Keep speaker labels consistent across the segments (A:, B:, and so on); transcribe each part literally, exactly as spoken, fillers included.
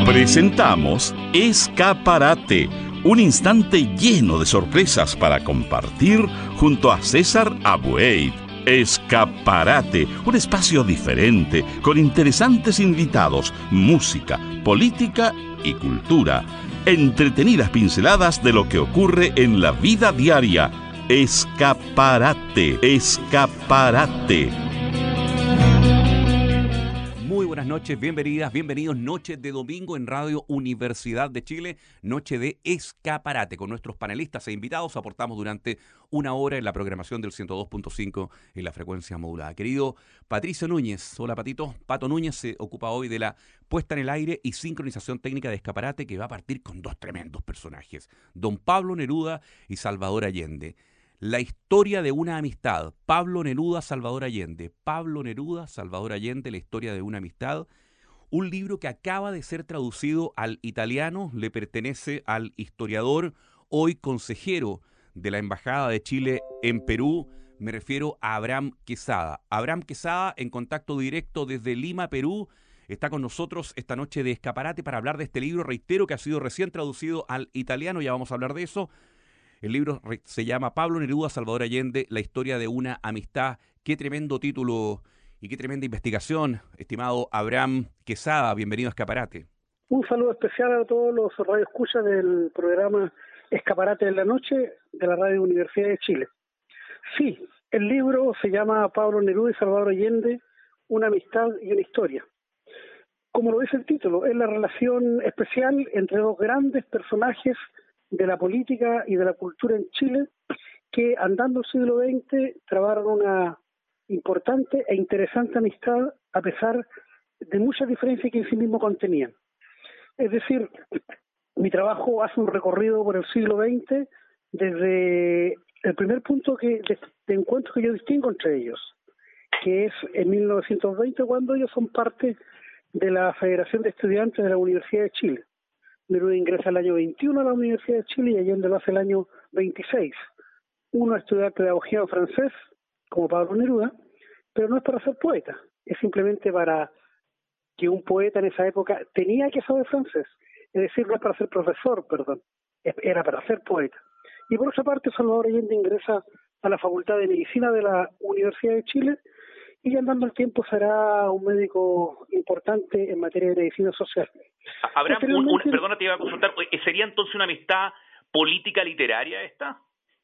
A: Presentamos Escaparate, un instante lleno de sorpresas para compartir junto a César Abueid. Escaparate, un espacio diferente con interesantes invitados, música, política y cultura. Entretenidas pinceladas de lo que ocurre en la vida diaria. Escaparate, escaparate.
B: Muy buenas noches, bienvenidas, bienvenidos. Noche de domingo en Radio Universidad de Chile, noche de Escaparate. Con nuestros panelistas e invitados aportamos durante una hora en la programación del ciento dos punto cinco en la frecuencia modulada. Querido Patricio Núñez, hola Patito. Pato Núñez se ocupa hoy de la puesta en el aire y sincronización técnica de Escaparate, que va a partir con dos tremendos personajes, don Pablo Neruda y Salvador Allende. La historia de una amistad. Pablo Neruda, Salvador Allende. Pablo Neruda, Salvador Allende, la historia de una amistad. Un libro que acaba de ser traducido al italiano, le pertenece al historiador, hoy consejero de la Embajada de Chile en Perú. Me refiero a Abraham Quesada. Abraham Quesada, en contacto directo desde Lima, Perú, está con nosotros esta noche de Escaparate para hablar de este libro. Reitero que ha sido recién traducido al italiano, ya vamos a hablar de eso. El libro se llama Pablo Neruda, Salvador Allende, la historia de una amistad. Qué tremendo título y qué tremenda investigación, estimado Abraham Quesada. Bienvenido a Escaparate.
C: Un saludo especial a todos los radioescuchas del programa Escaparate de la Noche de la Radio Universidad de Chile. Sí, el libro se llama Pablo Neruda y Salvador Allende, una amistad y una historia. Como lo dice el título, es la relación especial entre dos grandes personajes de la política y de la cultura en Chile, que andando el siglo veinte trabaron una importante e interesante amistad a pesar de muchas diferencias que en sí mismo contenían. Es decir, mi trabajo hace un recorrido por el siglo veinte desde el primer punto que, de, de encuentro que yo distingo entre ellos, que es en mil novecientos veinte, cuando ellos son parte de la Federación de Estudiantes de la Universidad de Chile. Neruda ingresa el año veintiuno a la Universidad de Chile y Allende lo hace el año veintiséis. Uno a estudiar pedagogía en francés, como Pablo Neruda, pero no es para ser poeta, es simplemente para que un poeta en esa época tenía que saber francés. Es decir, no es para ser profesor, perdón, era para ser poeta. Y por otra parte, Salvador Allende ingresa a la Facultad de Medicina de la Universidad de Chile y andando el tiempo será un médico importante en materia de medicina social.
D: Abraham, un, un, perdona, te iba a consultar, ¿sería entonces una amistad política literaria esta?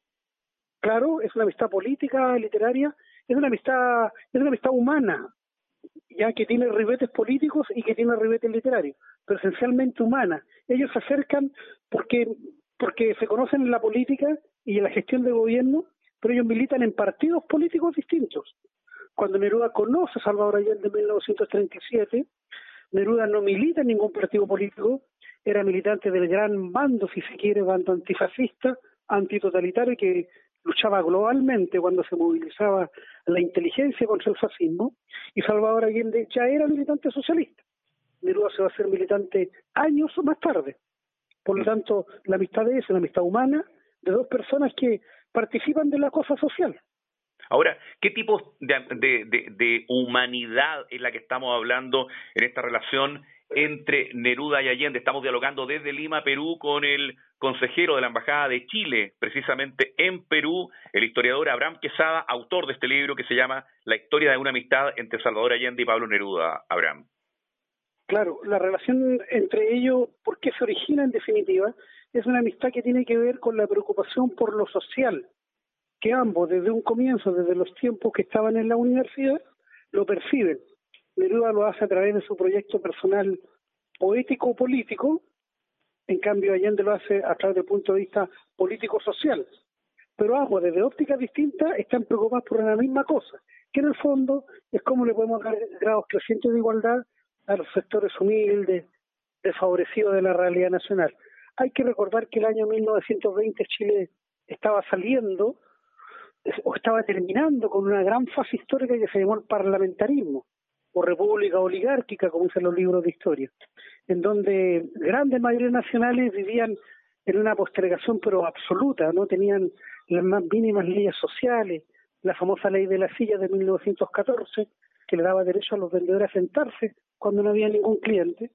C: Claro, es una amistad política, literaria, es una amistad, es una amistad humana, ya que tiene ribetes políticos y que tiene ribetes literarios, pero esencialmente humana. Ellos se acercan porque, porque se conocen en la política y en la gestión de gobierno, pero ellos militan en partidos políticos distintos. Cuando Neruda conoce a Salvador Allende en mil novecientos treinta y siete, Neruda no milita en ningún partido político, era militante del gran bando, si se quiere, bando antifascista, antitotalitario, que luchaba globalmente cuando se movilizaba la inteligencia contra el fascismo, y Salvador Allende ya era militante socialista. Neruda se va a hacer militante años más tarde. Por lo tanto, la amistad es una amistad humana de dos personas que participan de la cosa social.
D: Ahora, ¿qué tipo de, de, de, de humanidad es la que estamos hablando en esta relación entre Neruda y Allende? Estamos dialogando desde Lima, Perú, con el consejero de la Embajada de Chile, precisamente en Perú, el historiador Abraham Quesada, autor de este libro que se llama La historia de una amistad entre Salvador Allende y Pablo Neruda. Abraham.
C: Claro, la relación entre ellos, ¿por qué se origina en definitiva? Es una amistad que tiene que ver con la preocupación por lo social, que ambos desde un comienzo, desde los tiempos que estaban en la universidad, lo perciben. Neruda lo hace a través de su proyecto personal poético-político, en cambio Allende lo hace a través del punto de vista político-social. Pero ambos, desde ópticas distintas, están preocupados por la misma cosa, que en el fondo es cómo le podemos dar grados crecientes de igualdad a los sectores humildes, desfavorecidos de la realidad nacional. Hay que recordar que el año mil novecientos veinte Chile estaba saliendo o estaba terminando con una gran fase histórica que se llamó el parlamentarismo, o república oligárquica, como dicen los libros de historia, en donde grandes mayorías nacionales vivían en una postergación pero absoluta, no tenían las más mínimas leyes sociales, la famosa ley de la silla de mil novecientos catorce, que le daba derecho a los vendedores a sentarse cuando no había ningún cliente,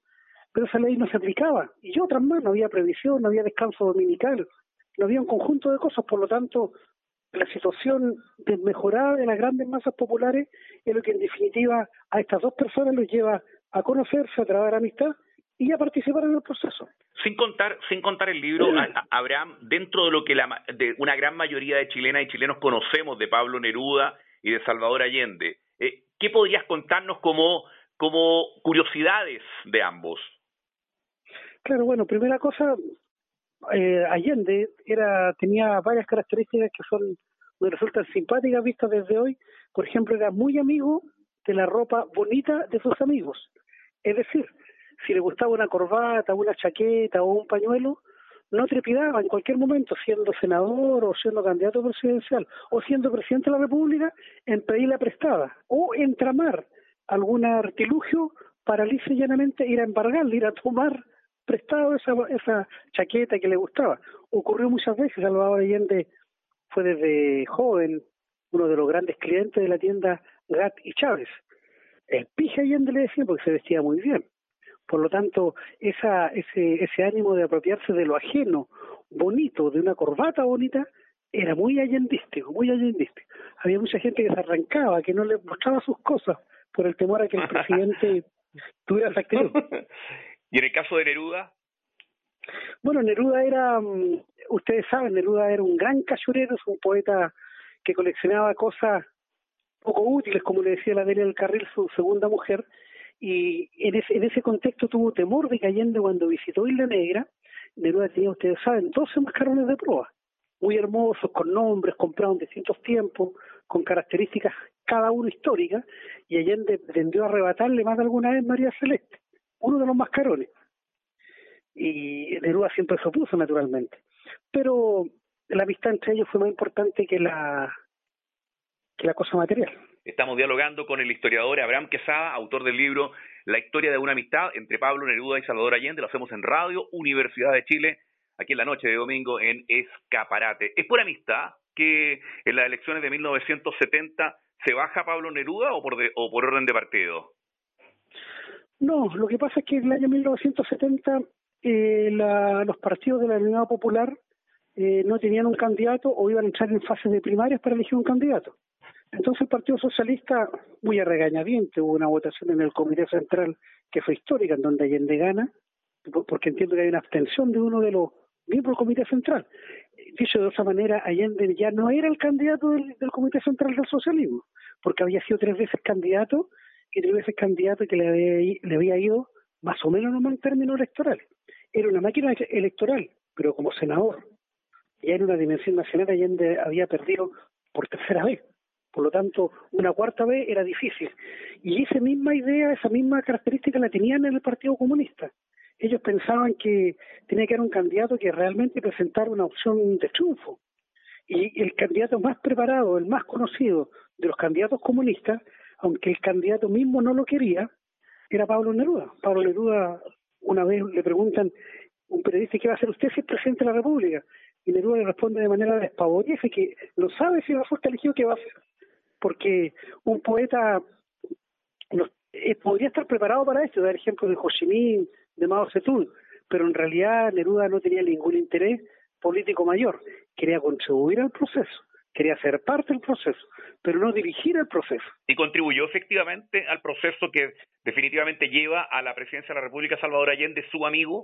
C: pero esa ley no se aplicaba, y otras más, no había previsión, no había descanso dominical, no había un conjunto de cosas, por lo tanto, la situación desmejorada de las grandes masas populares es lo que en definitiva a estas dos personas los lleva a conocerse, a trabar amistad y a participar en el proceso.
D: Sin contar, sin contar el libro, a, a, Abraham, dentro de lo que la, de una gran mayoría de chilenas y chilenos conocemos de Pablo Neruda y de Salvador Allende, eh, ¿qué podrías contarnos como, como curiosidades de ambos?
C: Claro, bueno, primera cosa, eh, Allende era tenía varias características que son me resultan simpáticas vistas desde hoy. Por ejemplo, era muy amigo de la ropa bonita de sus amigos. Es decir, si le gustaba una corbata, una chaqueta o un pañuelo, no trepidaba en cualquier momento, siendo senador o siendo candidato presidencial o siendo presidente de la República, en pedirla prestada o en tramar algún artilugio para lisa y llanamente ir a embargarle, ir a tomar prestado esa, esa chaqueta que le gustaba. Ocurrió muchas veces. Salvador Allende fue desde joven uno de los grandes clientes de la tienda Gat y Chávez. El pije Allende le decía porque se vestía muy bien. Por lo tanto, esa, ese, ese ánimo de apropiarse de lo ajeno, bonito, de una corbata bonita, era muy allendístico, muy allendístico. Había mucha gente que se arrancaba, que no le mostraba sus cosas por el temor a que el presidente tuviera esa actitud.
D: ¿Y en el caso de Neruda?
C: Bueno, Neruda era, um, ustedes saben, Neruda era un gran cachurero, es un poeta que coleccionaba cosas poco útiles, como le decía la Delia del Carril, su segunda mujer, y en ese, en ese contexto tuvo temor de que Allende, cuando visitó Isla Negra, Neruda tenía, ustedes saben, doce mascarones de proa, muy hermosos, con nombres, comprados en distintos tiempos, con características cada uno históricas, y Allende pretendió arrebatarle más de alguna vez María Celeste, uno de los mascarones. Y Neruda siempre se opuso, naturalmente. Pero la amistad entre ellos fue más importante que la, que la cosa material.
D: Estamos dialogando con el historiador Abraham Quesada, autor del libro La historia de una amistad entre Pablo Neruda y Salvador Allende. Lo hacemos en Radio Universidad de Chile, aquí en la noche de domingo en Escaparate. ¿Es por amistad que en las elecciones de mil novecientos setenta se baja Pablo Neruda o por, de, o por orden de partido?
C: No, lo que pasa es que en el año mil novecientos setenta eh, la, los partidos de la Unidad Popular eh, no tenían un candidato o iban a entrar en fases de primarias para elegir un candidato. Entonces el Partido Socialista, muy a regañadiente, hubo una votación en el Comité Central que fue histórica, en donde Allende gana, porque entiendo que hay una abstención de uno de los miembros del Comité Central. Dicho de otra manera, Allende ya no era el candidato del, del Comité Central del Socialismo, porque había sido tres veces candidato, y tres veces candidato que le había, le había ido más o menos en términos electorales. Era una máquina electoral, pero como senador, ya en una dimensión nacional Allende había perdido por tercera vez. Por lo tanto, una cuarta vez era difícil. Y esa misma idea, esa misma característica la tenían en el Partido Comunista. Ellos pensaban que tenía que haber un candidato que realmente presentara una opción de triunfo. Y el candidato más preparado, el más conocido de los candidatos comunistas, aunque el candidato mismo no lo quería, era Pablo Neruda. Pablo Neruda, una vez le preguntan, un periodista, ¿qué va a hacer usted si es presidente de la República? Y Neruda le responde de manera despavorida, que no sabe si resulta elegido qué va a hacer. Porque un poeta no, eh, podría estar preparado para esto, dar ejemplo de Ho Chi Minh, de Mao Zedong, pero en realidad Neruda no tenía ningún interés político mayor, quería contribuir al proceso, quería ser parte del proceso, pero no dirigir el proceso.
D: ¿Y contribuyó efectivamente al proceso que definitivamente lleva a la presidencia de la República Salvador Allende, su amigo?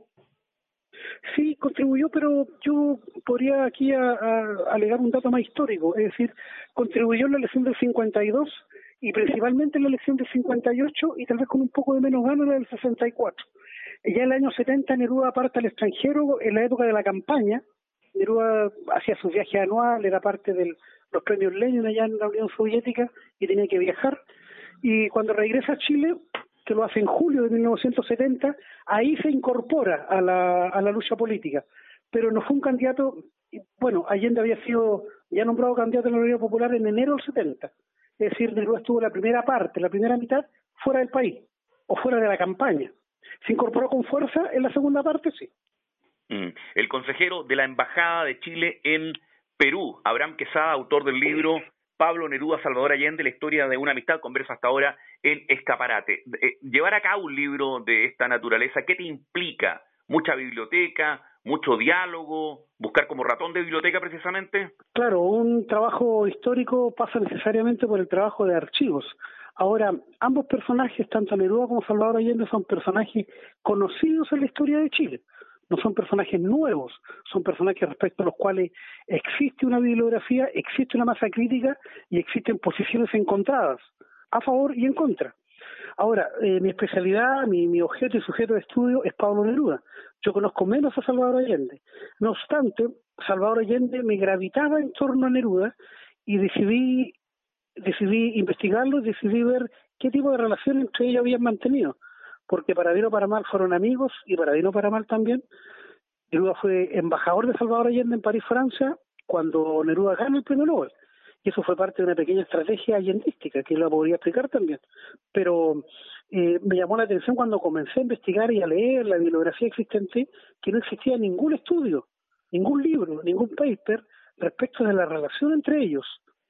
C: Sí, contribuyó, pero yo podría aquí a, a, alegar un dato más histórico, es decir, contribuyó en la elección del cincuenta y dos y principalmente en la elección del cincuenta y ocho y tal vez con un poco de menos ganas en la del sesenta y cuatro. Ya en el año setenta Neruda parte al extranjero en la época de la campaña. Neruda hacía sus viajes anuales, era parte de los premios Lenin allá en la Unión Soviética y tenía que viajar. Y cuando regresa a Chile, que lo hace en julio de mil novecientos setenta, ahí se incorpora a la, a la lucha política. Pero no fue un candidato, bueno, Allende había sido ya nombrado candidato a la Unidad Popular en enero del setenta. Es decir, Neruda estuvo la primera parte, la primera mitad, fuera del país, o fuera de la campaña. Se incorporó con fuerza en la segunda parte, sí.
D: Mm. El consejero de la Embajada de Chile en Perú, Abraham Quesada, autor del libro Pablo Neruda, Salvador Allende, la historia de una amistad, conversa hasta ahora en Escaparate. Eh, llevar a cabo un libro de esta naturaleza, ¿qué te implica? ¿Mucha biblioteca, mucho diálogo, buscar como ratón de biblioteca precisamente?
C: Claro, un trabajo histórico pasa necesariamente por el trabajo de archivos. Ahora, ambos personajes, tanto Neruda como Salvador Allende, son personajes conocidos en la historia de Chile. No son personajes nuevos, son personajes respecto a los cuales existe una bibliografía, existe una masa crítica y existen posiciones encontradas, a favor y en contra. Ahora, eh, mi especialidad, mi, mi objeto y sujeto de estudio es Pablo Neruda. Yo conozco menos a Salvador Allende. No obstante, Salvador Allende me gravitaba en torno a Neruda y decidí, decidí investigarlo, decidí ver qué tipo de relación entre ellos habían mantenido. Porque para bien o para mal fueron amigos y para bien o para mal también. Neruda fue embajador de Salvador Allende en París, Francia, cuando Neruda gana el premio Nobel. Y eso fue parte de una pequeña estrategia allendística, que lo podría explicar también. Pero eh, me llamó la atención cuando comencé a investigar y a leer la bibliografía existente, que no existía ningún estudio, ningún libro, ningún paper respecto de la relación entre ellos.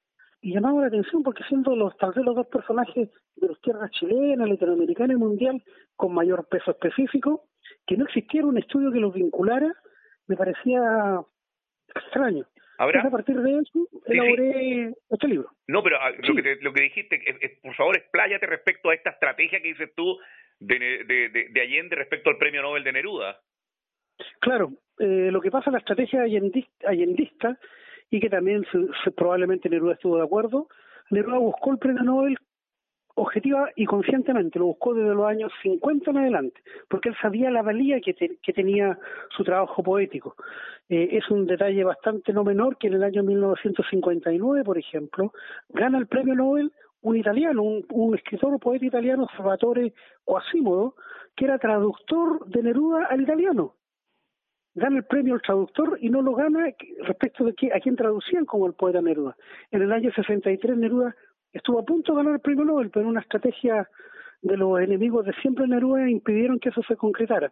C: Y llamaba la atención porque siendo los tal vez los dos personajes de las tierras chilenas, latinoamericana y mundial con mayor peso específico, que no existiera un estudio que los vinculara, me parecía extraño.
D: Ahora,
C: Entonces, a partir de eso, elaboré sí, sí. este libro.
D: No, pero ah,
C: sí.
D: lo, que te, lo que dijiste, es, es, por favor, expláyate respecto a esta estrategia que dices tú de, de, de, de Allende respecto al premio Nobel de Neruda.
C: Claro, eh, lo que pasa en la estrategia allendista, allendista y que también se, se, probablemente Neruda estuvo de acuerdo, Neruda buscó el premio Nobel objetiva y conscientemente, lo buscó desde los años cincuenta en adelante, porque él sabía la valía que, te, que tenía su trabajo poético. Eh, es un detalle bastante no menor que en el año mil novecientos cincuenta y nueve, por ejemplo, gana el premio Nobel un italiano, un, un escritor o poeta italiano, Salvatore Quasimodo, que era traductor de Neruda al italiano. Gana el premio el traductor y no lo gana respecto de que, a quien traducían como el poeta Neruda. En el año sesenta y tres Neruda estuvo a punto de ganar el premio Nobel, pero una estrategia de los enemigos de siempre Neruda impidieron que eso se concretara.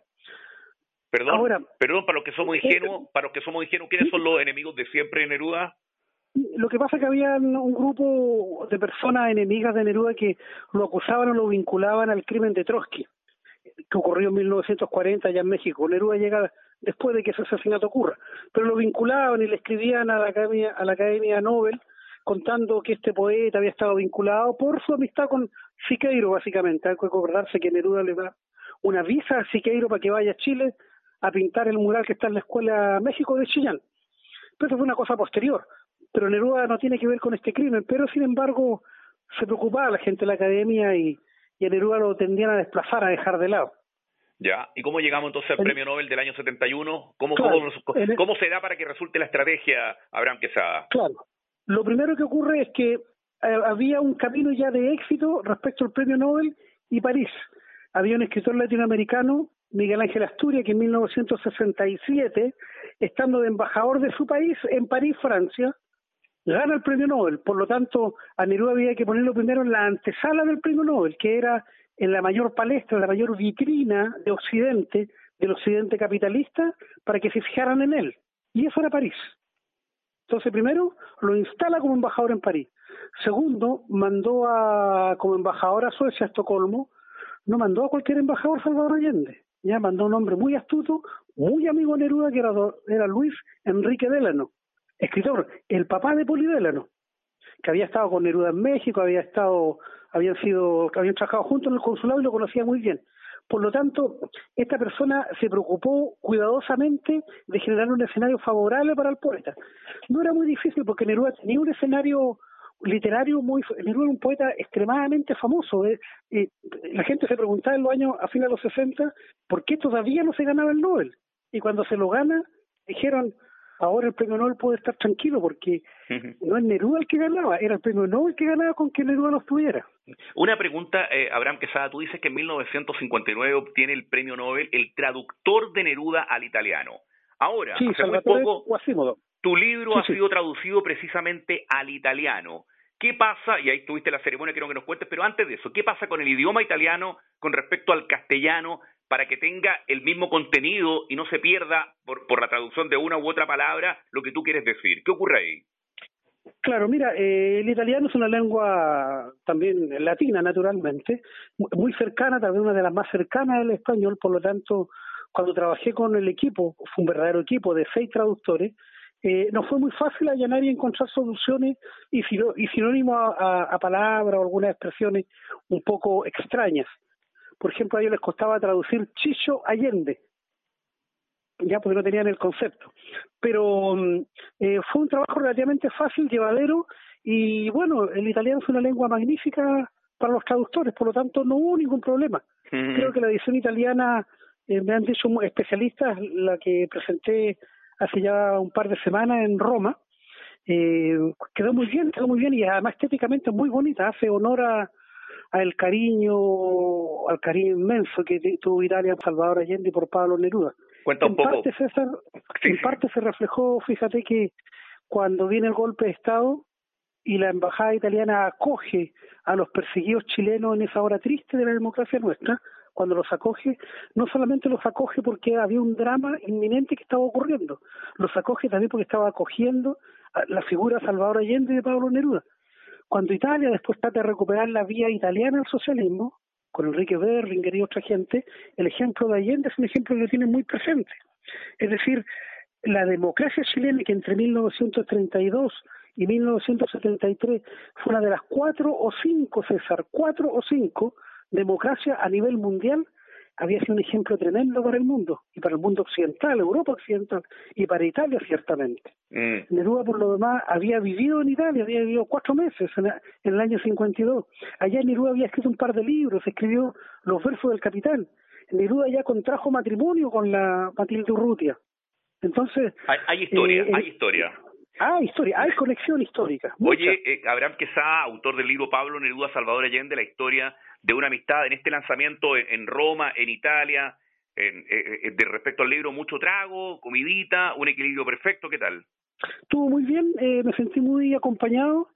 D: Perdón, Ahora, perdón para los que somos ingenuos, para los que somos ingenuos, ¿quiénes ¿sí? son los enemigos de siempre de Neruda?
C: Lo que pasa es que había un grupo de personas enemigas de Neruda que lo acusaban o lo vinculaban al crimen de Trotsky, que ocurrió en mil novecientos cuarenta allá en México. Neruda llega después de que ese asesinato ocurra, pero lo vinculaban y le escribían a la Academia, a la Academia Nobel contando que este poeta había estado vinculado por su amistad con Siqueiro, básicamente. Hay que acordarse que Neruda le da una visa a Siqueiro para que vaya a Chile a pintar el mural que está en la Escuela México de Chillán. Pero eso fue una cosa posterior. Pero Neruda no tiene que ver con este crimen, pero sin embargo se preocupaba la gente de la Academia y, y a Neruda lo tendían a desplazar, a dejar de lado.
D: Ya, ¿y cómo llegamos entonces al
C: el,
D: premio Nobel del año setenta y uno? ¿Cómo,
C: claro,
D: cómo, el, ¿Cómo se da para que resulte la estrategia, Abraham Quesada?
C: Claro. Lo primero que ocurre es que eh, había un camino ya de éxito respecto al premio Nobel y París. Había un escritor latinoamericano, Miguel Ángel Asturias, que en mil novecientos sesenta y siete, estando de embajador de su país en París, Francia, gana el premio Nobel. Por lo tanto, a Neruda había que ponerlo primero en la antesala del premio Nobel, que era en la mayor palestra, la mayor vitrina de Occidente, del Occidente capitalista, para que se fijaran en él. Y eso era París. Entonces, primero, lo instala como embajador en París. Segundo, mandó a como embajador a Suecia, a Estocolmo. No mandó a cualquier embajador Salvador Allende. Ya mandó un hombre muy astuto, muy amigo de Neruda, que era, era Luis Enrique Delano, escritor, el papá de Poli Delano, que había estado con Neruda en México, había estado, habían sido, habían trabajado juntos en el consulado y lo conocía muy bien. Por lo tanto, esta persona se preocupó cuidadosamente de generar un escenario favorable para el poeta. No era muy difícil porque Neruda tenía un escenario literario muy... Neruda era un poeta extremadamente famoso. Eh, eh, la gente se preguntaba en los años, a fines de los sesenta, ¿por qué todavía no se ganaba el Nobel? Y cuando se lo gana, dijeron, ahora el premio Nobel puede estar tranquilo porque uh-huh. no es Neruda el que ganaba, era el premio Nobel que ganaba con que Neruda lo estuviera.
D: Una pregunta, eh, Abraham Quesada, tú dices que en mil novecientos cincuenta y nueve obtiene el premio Nobel el traductor de Neruda al italiano. Ahora,
C: sí,
D: hace
C: Salvatore
D: muy poco,
C: Quasimodo.
D: Tu libro
C: sí,
D: ha
C: sí.
D: sido traducido precisamente al italiano. ¿Qué pasa? Y ahí tuviste la ceremonia, quiero que nos cuentes, pero antes de eso, ¿qué pasa con el idioma italiano con respecto al castellano para que tenga el mismo contenido y no se pierda por, por la traducción de una u otra palabra lo que tú quieres decir? ¿Qué ocurre ahí?
C: Claro, mira, eh, el italiano es una lengua también latina, naturalmente, mu- muy cercana, tal vez una de las más cercanas al español, por lo tanto, cuando trabajé con el equipo, fue un verdadero equipo de seis traductores, eh, nos fue muy fácil allanar y encontrar soluciones y, sino- y sinónimos a, a, a palabras o algunas expresiones un poco extrañas. Por ejemplo, a ellos les costaba traducir Chicho Allende, ya porque no tenían el concepto. Pero mm, eh, fue un trabajo relativamente fácil, llevadero, y bueno, el italiano es una lengua magnífica para los traductores, por lo tanto no hubo ningún problema.
D: Mm.
C: Creo que la edición italiana, eh, me han dicho mu- especialistas, la que presenté hace ya un par de semanas en Roma, eh, quedó muy bien, quedó muy bien y además estéticamente muy bonita, hace honor a al cariño, al cariño inmenso que te- tuvo Italia por Salvador Allende y por Pablo Neruda.
D: Cuenta un
C: En
D: poco.
C: parte, César,
D: Sí,
C: en
D: sí.
C: parte se reflejó, fíjate que cuando viene el golpe de Estado y la embajada italiana acoge a los perseguidos chilenos en esa hora triste de la democracia nuestra, cuando los acoge, no solamente los acoge porque había un drama inminente que estaba ocurriendo, los acoge también porque estaba acogiendo a la figura de Salvador Allende y de Pablo Neruda. Cuando Italia después trata de recuperar la vía italiana al socialismo, con Enrique Berlinguer y otra gente, el ejemplo de Allende es un ejemplo que lo tienen muy presente. Es decir, la democracia chilena, que entre mil novecientos treinta y dos y mil novecientos setenta y tres fue una de las cuatro o cinco, César, cuatro o cinco democracias a nivel mundial, había sido un ejemplo tremendo para el mundo, y para el mundo occidental, Europa occidental, y para Italia ciertamente.
D: Mm.
C: Neruda, por lo demás, había vivido en Italia, había vivido cuatro meses en, la- en el año cincuenta y dos. Allá Neruda había escrito un par de libros, escribió Los versos del capitán. Neruda ya contrajo matrimonio con la Matilde Urrutia. Entonces...
D: Hay, hay historia,
C: eh,
D: hay historia.
C: Ah, historia, hay conexión histórica. Mucha.
D: Oye, eh, Abraham Quesada, autor del libro Pablo Neruda, Salvador Allende, la historia de una amistad en este lanzamiento en, en Roma, en Italia, en, eh, eh, de respecto al libro, mucho trago, comidita, un equilibrio perfecto, ¿qué tal?
C: Estuvo muy bien, eh, me sentí muy acompañado.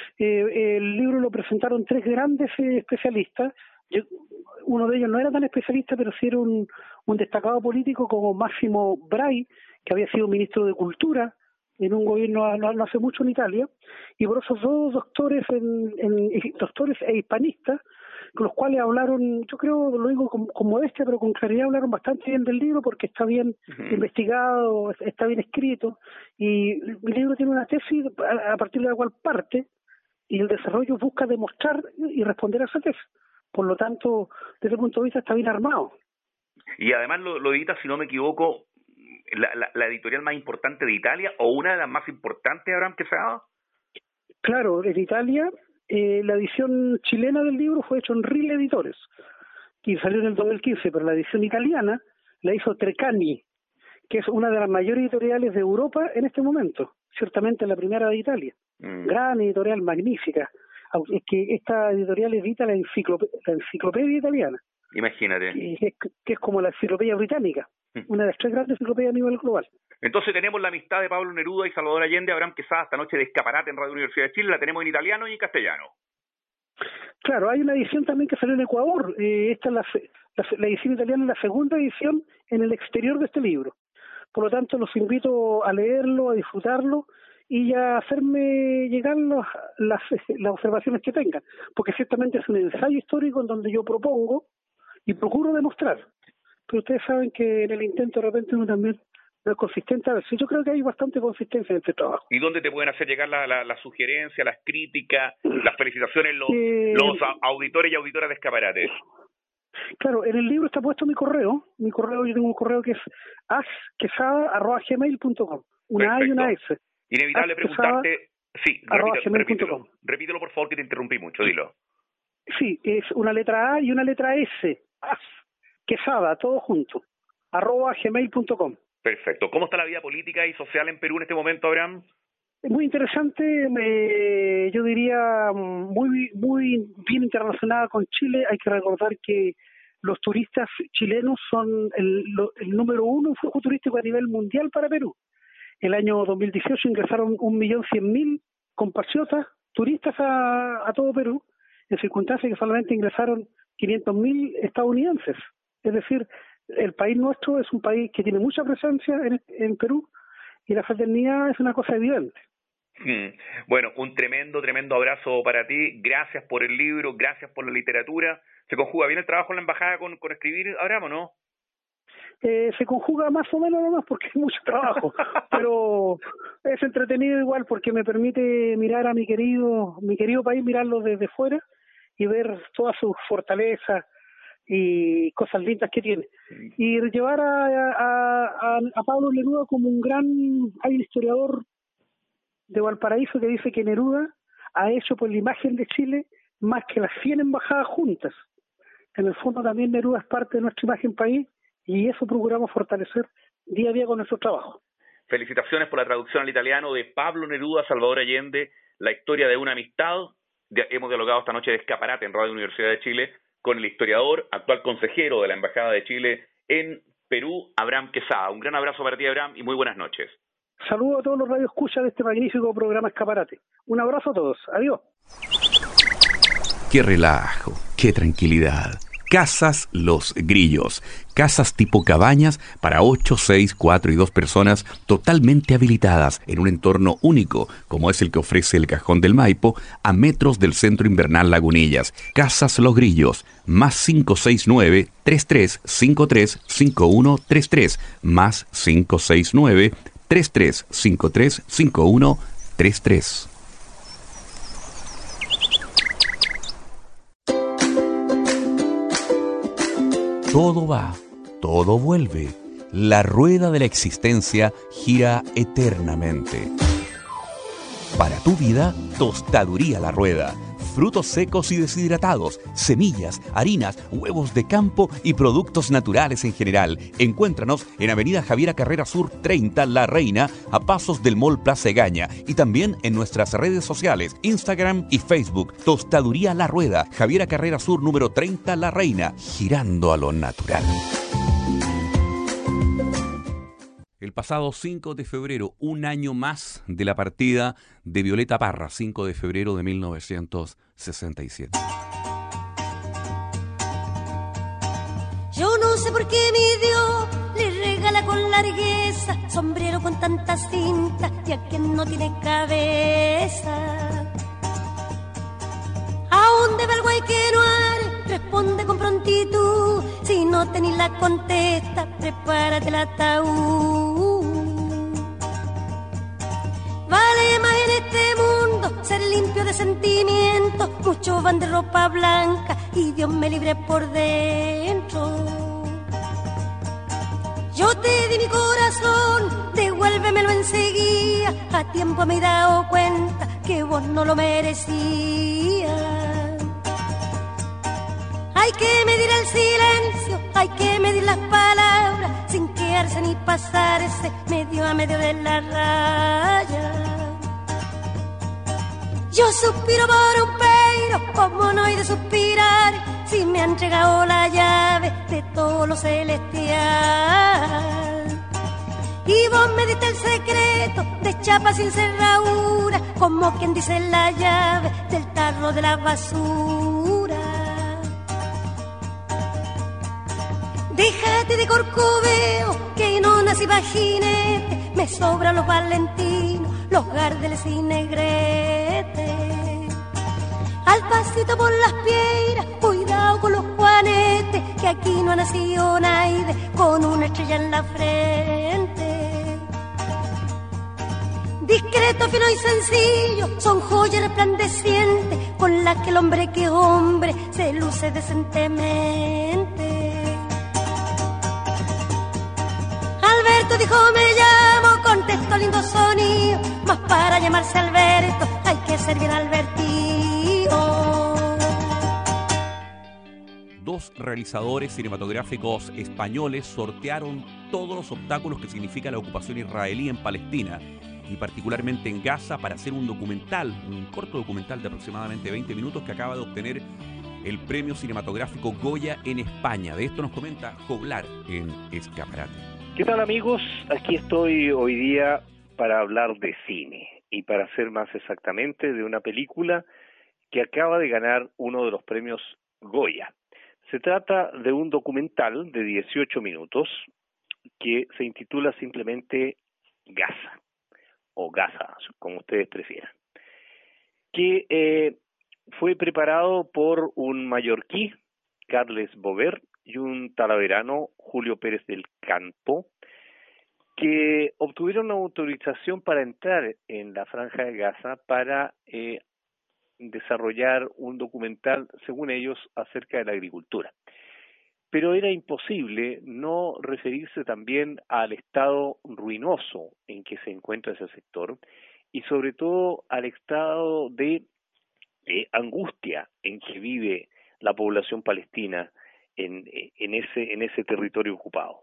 C: Eh, el libro lo presentaron tres grandes eh, especialistas. Yo, uno de ellos no era tan especialista, pero sí era un, un destacado político como Máximo Bray, que había sido ministro de Cultura en un gobierno no, no hace mucho en Italia, y por esos dos doctores en, en doctores e hispanistas, con los cuales hablaron, yo creo, lo digo con, con modestia, pero con claridad, hablaron bastante bien del libro porque está bien
D: Ujú.
C: investigado, está bien escrito, y mi libro tiene una tesis a, a partir de la cual parte, y el desarrollo busca demostrar y responder a esa tesis. Por lo tanto, desde ese punto de vista está bien armado.
D: Y además lo, lo edita, si no me equivoco, la, la, la editorial más importante de Italia o una de las más importantes, Abraham Quesada.
C: Claro, en Italia eh, la edición chilena del libro fue hecha en Ril Editores, y salió en el dos mil quince, pero la edición italiana la hizo Treccani, que es una de las mayores editoriales de Europa en este momento, ciertamente la primera de Italia.
D: Mm.
C: Gran editorial, magnífica. Aunque es que esta editorial edita la, enciclop- la enciclopedia italiana,
D: Imagínate.
C: que es, que es como la enciclopedia británica, una de las tres grandes enciclopedias a nivel global.
D: Entonces tenemos la amistad de Pablo Neruda y Salvador Allende, Abraham Quesada, esta noche de Escaparate en Radio Universidad de Chile, la tenemos en italiano y en castellano.
C: Claro, hay una edición también que salió en Ecuador. Eh, esta es la, se- la, se- la edición italiana es la segunda edición en el exterior de este libro. Por lo tanto, los invito a leerlo, a disfrutarlo y a hacerme llegar los- las, las observaciones que tengan, porque ciertamente es un ensayo histórico en donde yo propongo y procuro demostrar. Pero ustedes saben que en el intento de repente uno también no es consistente. A ver, sí, yo creo que hay bastante consistencia en este trabajo.
D: ¿Y dónde te pueden hacer llegar la, la, la sugerencia, las críticas, las felicitaciones los,
C: Eh,
D: los a- auditores y auditoras de Escaparate?
C: Claro, en el libro está puesto mi correo. Mi correo, yo tengo un correo que es asquesada arroba gmail punto com. Una A y una S.
D: Inevitable
C: asquesada
D: preguntarte, sí,
C: arroba
D: repite-
C: gmail punto
D: repítelo,
C: com.
D: repítelo por favor que te interrumpí mucho, dilo.
C: Sí, es una letra A y una letra S. Asquesada, todo junto. arroba gmail punto com.
D: Perfecto. ¿Cómo está la vida política y social en Perú en este momento, Abraham?
C: Muy interesante, me, yo diría muy muy bien interrelacionada con Chile. Hay que recordar que los turistas chilenos son el, lo- el número uno en flujo turístico a nivel mundial para Perú. El año dos mil dieciocho ingresaron un millón cien mil compatriotas turistas a, a todo Perú, en circunstancias que solamente ingresaron quinientos mil estadounidenses. Es decir, el país nuestro es un país que tiene mucha presencia en, en Perú y la fraternidad es una cosa evidente.
D: Hmm. Bueno, un tremendo, tremendo abrazo para ti. Gracias por el libro, gracias por la literatura. ¿Se conjuga bien el trabajo en la embajada con, con escribir, Abraham, o no?
C: Eh, se conjuga más o menos nomás porque es mucho trabajo, pero es entretenido igual porque me permite mirar a mi querido, mi querido país, mirarlo desde fuera y ver todas sus fortalezas y cosas lindas que tiene. Y llevar a, a, a, a Pablo Neruda como un gran, hay un historiador de Valparaíso que dice que Neruda ha hecho por la imagen de Chile más que las cien embajadas juntas. En el fondo también Neruda es parte de nuestra imagen país y eso procuramos fortalecer día a día con nuestro trabajo.
D: Felicitaciones por la traducción al italiano de Pablo Neruda, Salvador Allende, la historia de una amistad. Hemos dialogado esta noche de Escaparate en Radio Universidad de Chile con el historiador, actual consejero de la Embajada de Chile en Perú, Abraham Quesada. Un gran abrazo para ti, Abraham, y muy buenas noches.
C: Saludos a todos los radioescuchas de este magnífico programa Escaparate. Un abrazo a todos. Adiós.
B: Qué relajo, qué tranquilidad. Casas Los Grillos. Casas tipo cabañas para ocho, seis, cuatro y dos personas totalmente habilitadas en un entorno único, como es el que ofrece el Cajón del Maipo, a metros del Centro Invernal Lagunillas. Casas Los Grillos, más cinco seis nueve, tres tres cinco tres, cinco uno tres tres, más cinco seis nueve, tres tres cinco tres, cinco uno tres tres. Todo va, todo vuelve. La rueda de la existencia gira eternamente. Para tu vida, Tostaduría La Rueda. Frutos secos y deshidratados, semillas, harinas, huevos de campo y productos naturales en general. Encuéntranos en Avenida Javiera Carrera Sur treinta, La Reina, a pasos del Mall Plaza Egaña, y también en nuestras redes sociales, Instagram y Facebook. Tostaduría La Rueda, Javiera Carrera Sur número treinta, La Reina, girando a lo natural. El pasado cinco de febrero, un año más de la partida de Violeta Parra, cinco de febrero de mil novecientos sesenta y siete.
E: Yo no sé por qué mi Dios le regala con largueza sombrero con tantas cintas y a quien no tiene cabeza. ¿A dónde va el guay que no are? Responde con prontitud. Si no tenés la contesta, prepárate el ataúd. Vale más en este mundo ser limpio de sentimientos. Muchos van de ropa blanca y Dios me libre por dentro. Yo te di mi corazón, devuélvemelo enseguida. A tiempo me he dado cuenta que vos no lo merecías. Hay que medir el silencio, hay que medir las palabras, sin quedarse ni pasarse medio a medio de la raya. Yo suspiro por un peiro, como no he de suspirar, si me han entregado la llave de todo lo celestial. Y vos me diste el secreto de chapa sin cerradura, como quien dice la llave del tarro de la basura. Déjate de corcoveo, que no nací pa' jinete, me sobran los valentinos, los gardeles y negretes. Al pasito por las piedras, cuidado con los juanetes, que aquí no ha nacido nadie con una estrella en la frente. Discreto, fino y sencillo, son joyas resplandecientes, con las que el hombre que hombre se luce decentemente. Alberto dijo me llamo, contestó lindo sonido, mas para llamarse Alberto hay que ser bien Albertino.
B: Dos realizadores cinematográficos españoles sortearon todos los obstáculos que significa la ocupación israelí en Palestina y particularmente en Gaza para hacer un documental, un corto documental de aproximadamente veinte minutos que acaba de obtener el premio cinematográfico Goya en España. De esto nos comenta Joglar en Escaparate.
F: ¿Qué tal, amigos? Aquí estoy hoy día para hablar de cine y para ser más exactamente de una película que acaba de ganar uno de los premios Goya. Se trata de un documental de dieciocho minutos que se intitula simplemente Gaza. o Gaza, como ustedes prefieran, que eh, fue preparado por un mallorquí, Carles Bover, y un talaverano, Julio Pérez del Campo, que obtuvieron una autorización para entrar en la Franja de Gaza para eh, desarrollar un documental, según ellos, acerca de la agricultura. Pero era imposible no referirse también al estado ruinoso en que se encuentra ese sector y sobre todo al estado de eh, angustia en que vive la población palestina en, en, ese, en ese territorio ocupado.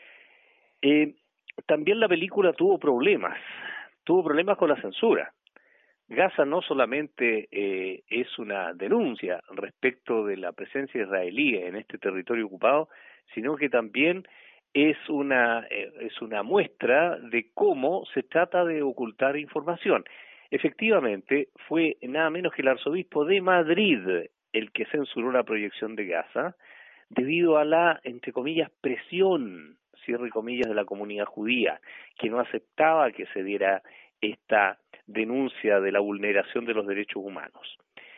F: Eh, también la película tuvo problemas, tuvo problemas con la censura. Gaza no solamente eh, es una denuncia respecto de la presencia israelí en este territorio ocupado, sino que también es una, eh, es una muestra de cómo se trata de ocultar información. Efectivamente, fue nada menos que el arzobispo de Madrid el que censuró la proyección de Gaza debido a la, entre comillas, presión, cierre comillas, de la comunidad judía, que no aceptaba que se diera esta denuncia de la vulneración de los derechos humanos.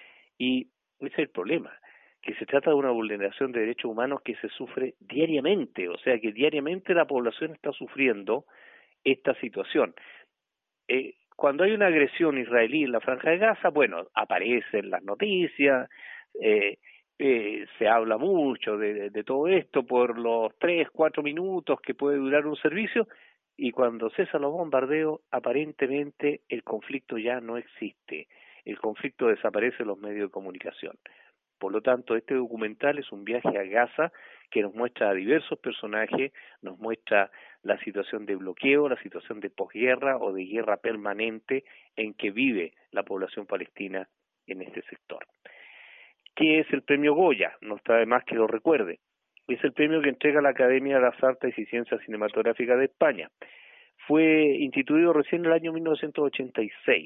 F: Y ese es el problema, que se trata de una vulneración de derechos humanos que se sufre diariamente, o sea que diariamente la población está sufriendo esta situación. Eh, cuando hay una agresión israelí en la Franja de Gaza, bueno, aparecen las noticias, eh, eh, se habla mucho de, de, de todo esto por los tres, cuatro minutos que puede durar un servicio, y cuando cesan los bombardeos, aparentemente el conflicto ya no existe. El conflicto desaparece en los medios de comunicación. Por lo tanto, este documental es un viaje a Gaza que nos muestra a diversos personajes, nos muestra la situación de bloqueo, la situación de posguerra o de guerra permanente en que vive la población palestina en este sector. ¿Qué es el premio Goya? No está de más que lo recuerde. Es el premio que entrega la Academia de las Artes y Ciencias Cinematográficas de España. Fue instituido recién en el año mil novecientos ochenta y seis.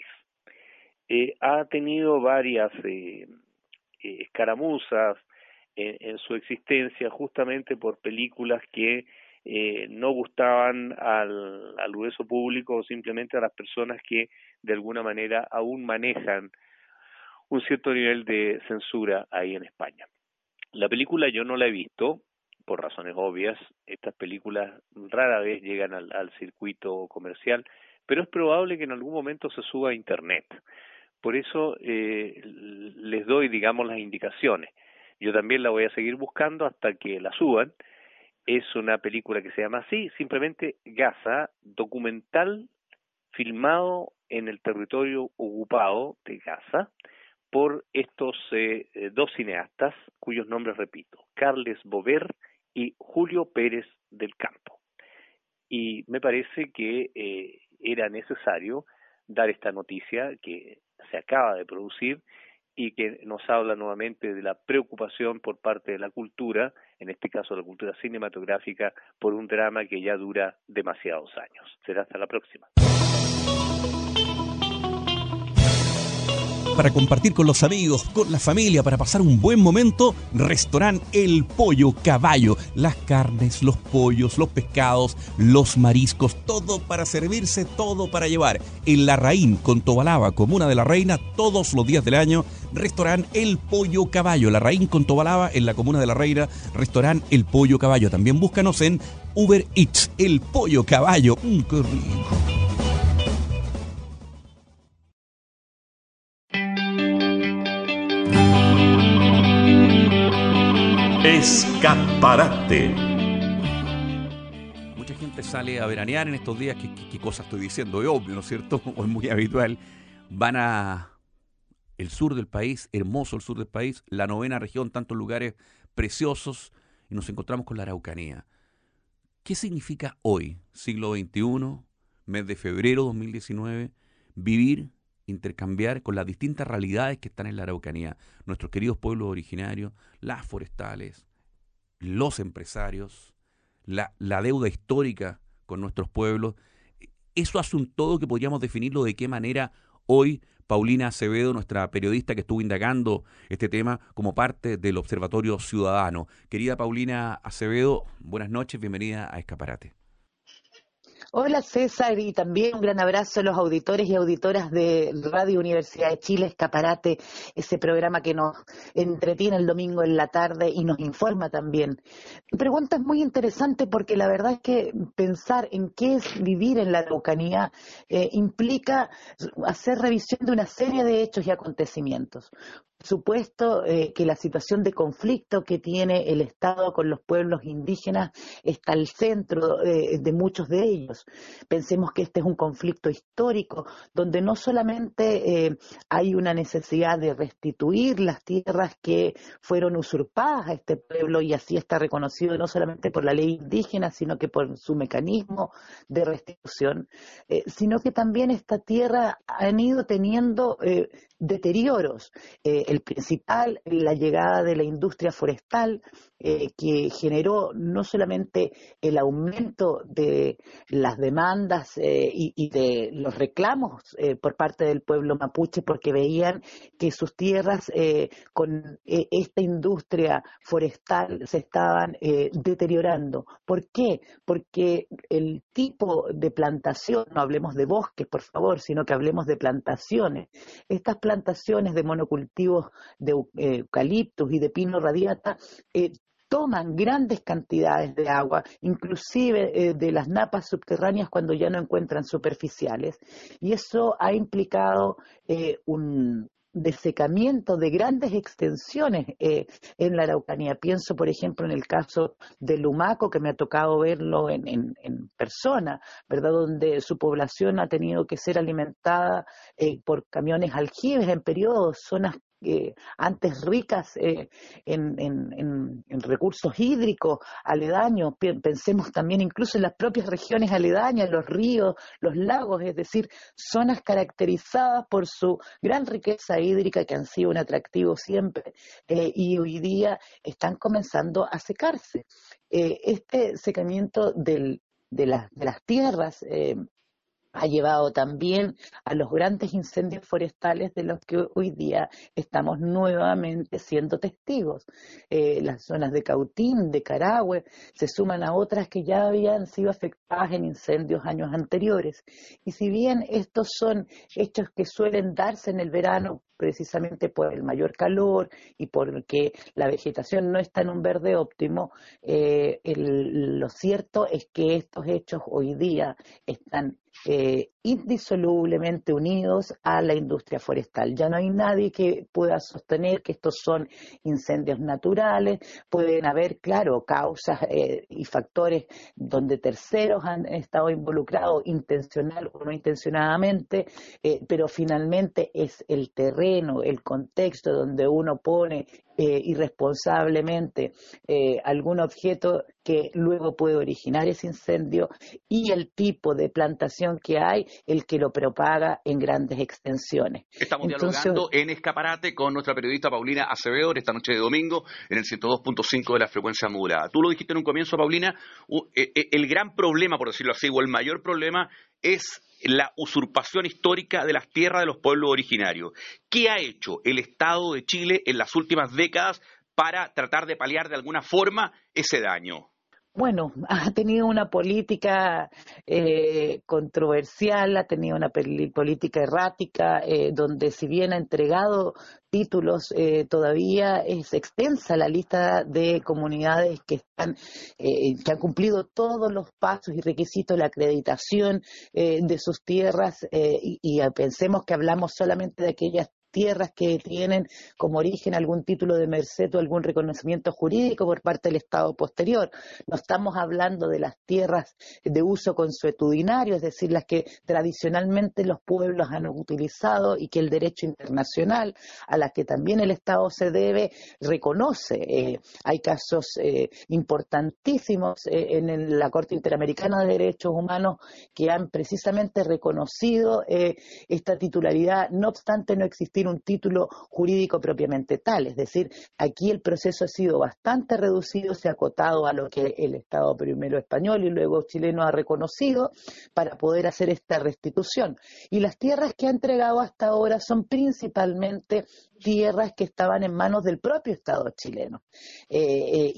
F: Eh, ha tenido varias eh, eh, escaramuzas en, en su existencia, justamente por películas que eh, no gustaban al, al grueso público o simplemente a las personas que de alguna manera aún manejan un cierto nivel de censura ahí en España. La película yo no la he visto, por razones obvias. Estas películas rara vez llegan al, al circuito comercial, pero es probable que en algún momento se suba a internet. Por eso eh, les doy, digamos, las indicaciones. Yo también la voy a seguir buscando hasta que la suban. Es una película que se llama así, simplemente Gaza, documental filmado en el territorio ocupado de Gaza por estos eh, dos cineastas, cuyos nombres repito, Carles Bover y Julio Pérez del Campo. Y me parece que eh, era necesario dar esta noticia que se acaba de producir y que nos habla nuevamente de la preocupación por parte de la cultura, en este caso la cultura cinematográfica, por un drama que ya dura demasiados años. Será hasta la próxima.
B: Para compartir con los amigos, con la familia, para pasar un buen momento, Restaurant El Pollo Caballo. Las carnes, los pollos, los pescados, los mariscos, todo para servirse, todo para llevar. En Larraín, con Tobalaba, comuna de La Reina, todos los días del año, Restaurant El Pollo Caballo. Larraín con Tobalaba, en la comuna de La Reina, Restaurant El Pollo Caballo. También búscanos en Uber Eats, El Pollo Caballo. ¡Mmm, qué rico!
A: Escaparate.
B: Mucha gente sale a veranear en estos días. ¿Qué, qué, qué cosa estoy diciendo? Es obvio, ¿no es cierto? O es muy habitual. Van a el sur del país, hermoso el sur del país, la novena región, tantos lugares preciosos, y nos encontramos con la Araucanía. ¿Qué significa hoy, siglo veintiuno, mes de febrero dos mil diecinueve, vivir, intercambiar con las distintas realidades que están en la Araucanía? Nuestros queridos pueblos originarios, las forestales, los empresarios, la, la deuda histórica con nuestros pueblos. Eso hace un todo que podríamos definirlo de qué manera hoy Paulina Acevedo, nuestra periodista que estuvo indagando este tema como parte del Observatorio Ciudadano. Querida Paulina Acevedo, buenas noches, bienvenida a Escaparate.
G: Hola César, y también un gran abrazo a los auditores y auditoras de Radio Universidad de Chile, Escaparate, ese programa que nos entretiene el domingo en la tarde y nos informa también. Mi pregunta es muy interesante porque la verdad es que pensar en qué es vivir en la Araucanía eh, implica hacer revisión de una serie de hechos y acontecimientos. Por supuesto eh, que la situación de conflicto que tiene el Estado con los pueblos indígenas está al centro eh, de muchos de ellos. Pensemos que este es un conflicto histórico donde no solamente eh, hay una necesidad de restituir las tierras que fueron usurpadas a este pueblo, y así está reconocido no solamente por la ley indígena, sino que por su mecanismo de restitución, eh, sino que también esta tierra han ido teniendo eh, deterioros. Eh, el principal, la llegada de la industria forestal, eh, que generó no solamente el aumento de las demandas eh, y, y de los reclamos eh, por parte del pueblo mapuche, porque veían que sus tierras eh, con eh, esta industria forestal se estaban eh, deteriorando. ¿Por qué? Porque el tipo de plantación, no hablemos de bosques, por favor, sino que hablemos de plantaciones. Estas plantaciones de monocultivos de eh, eucaliptus y de pino radiata eh, toman grandes cantidades de agua, inclusive eh, de las napas subterráneas cuando ya no encuentran superficiales, y eso ha implicado eh, un desecamiento de grandes extensiones eh, en la Araucanía. Pienso, por ejemplo, en el caso de Lumaco, que me ha tocado verlo en, en, en persona, ¿verdad?, donde su población ha tenido que ser alimentada eh, por camiones aljibes en periodos, zonas Eh, antes ricas eh, en, en, en, en recursos hídricos aledaños. Pensemos también incluso en las propias regiones aledañas, los ríos, los lagos, es decir, zonas caracterizadas por su gran riqueza hídrica que han sido un atractivo siempre eh, y hoy día están comenzando a secarse. Eh, este secamiento del, de, la, de las tierras eh, ha llevado también a los grandes incendios forestales de los que hoy día estamos nuevamente siendo testigos. Eh, las zonas de Cautín, de Carahue, se suman a otras que ya habían sido afectadas en incendios años anteriores. Y si bien estos son hechos que suelen darse en el verano, precisamente por el mayor calor y porque la vegetación no está en un verde óptimo, eh, el, lo cierto es que estos hechos hoy día están eh, indisolublemente unidos a la industria forestal. Ya no hay nadie que pueda sostener que estos son incendios naturales. Pueden haber, claro, causas eh, y factores donde terceros han estado involucrados, intencional o no intencionadamente, eh, pero finalmente es el terreno, el contexto donde uno pone eh, irresponsablemente eh, algún objeto que luego puede originar ese incendio, y el tipo de plantación que hay, el que lo propaga en grandes extensiones.
B: Estamos Entonces, dialogando en Escaparate con nuestra periodista Paulina Acevedo esta noche de domingo en el ciento dos punto cinco de la frecuencia modulada. Tú lo dijiste en un comienzo, Paulina, el gran problema, por decirlo así, o el mayor problema es la usurpación histórica de las tierras de los pueblos originarios. ¿Qué ha hecho el Estado de Chile en las últimas décadas para tratar de paliar de alguna forma ese daño?
G: Bueno, ha tenido una política eh, controversial, ha tenido una política errática, eh, donde si bien ha entregado títulos, eh, todavía es extensa la lista de comunidades que están eh, que han cumplido todos los pasos y requisitos de la acreditación eh, de sus tierras, eh, y, y pensemos que hablamos solamente de aquellas tierras que tienen como origen algún título de merced o algún reconocimiento jurídico por parte del Estado posterior. No estamos hablando de las tierras de uso consuetudinario, es decir, las que tradicionalmente los pueblos han utilizado y que el derecho internacional, a las que también el Estado se debe, reconoce. Eh, hay casos eh, importantísimos eh, en el, la Corte Interamericana de Derechos Humanos que han precisamente reconocido eh, esta titularidad, no obstante no existir un título jurídico propiamente tal. Es decir, aquí el proceso ha sido bastante reducido, se ha acotado a lo que el Estado primero español y luego chileno ha reconocido para poder hacer esta restitución. Y las tierras que ha entregado hasta ahora son principalmente tierras que estaban en manos del propio Estado chileno. Eh, eh, y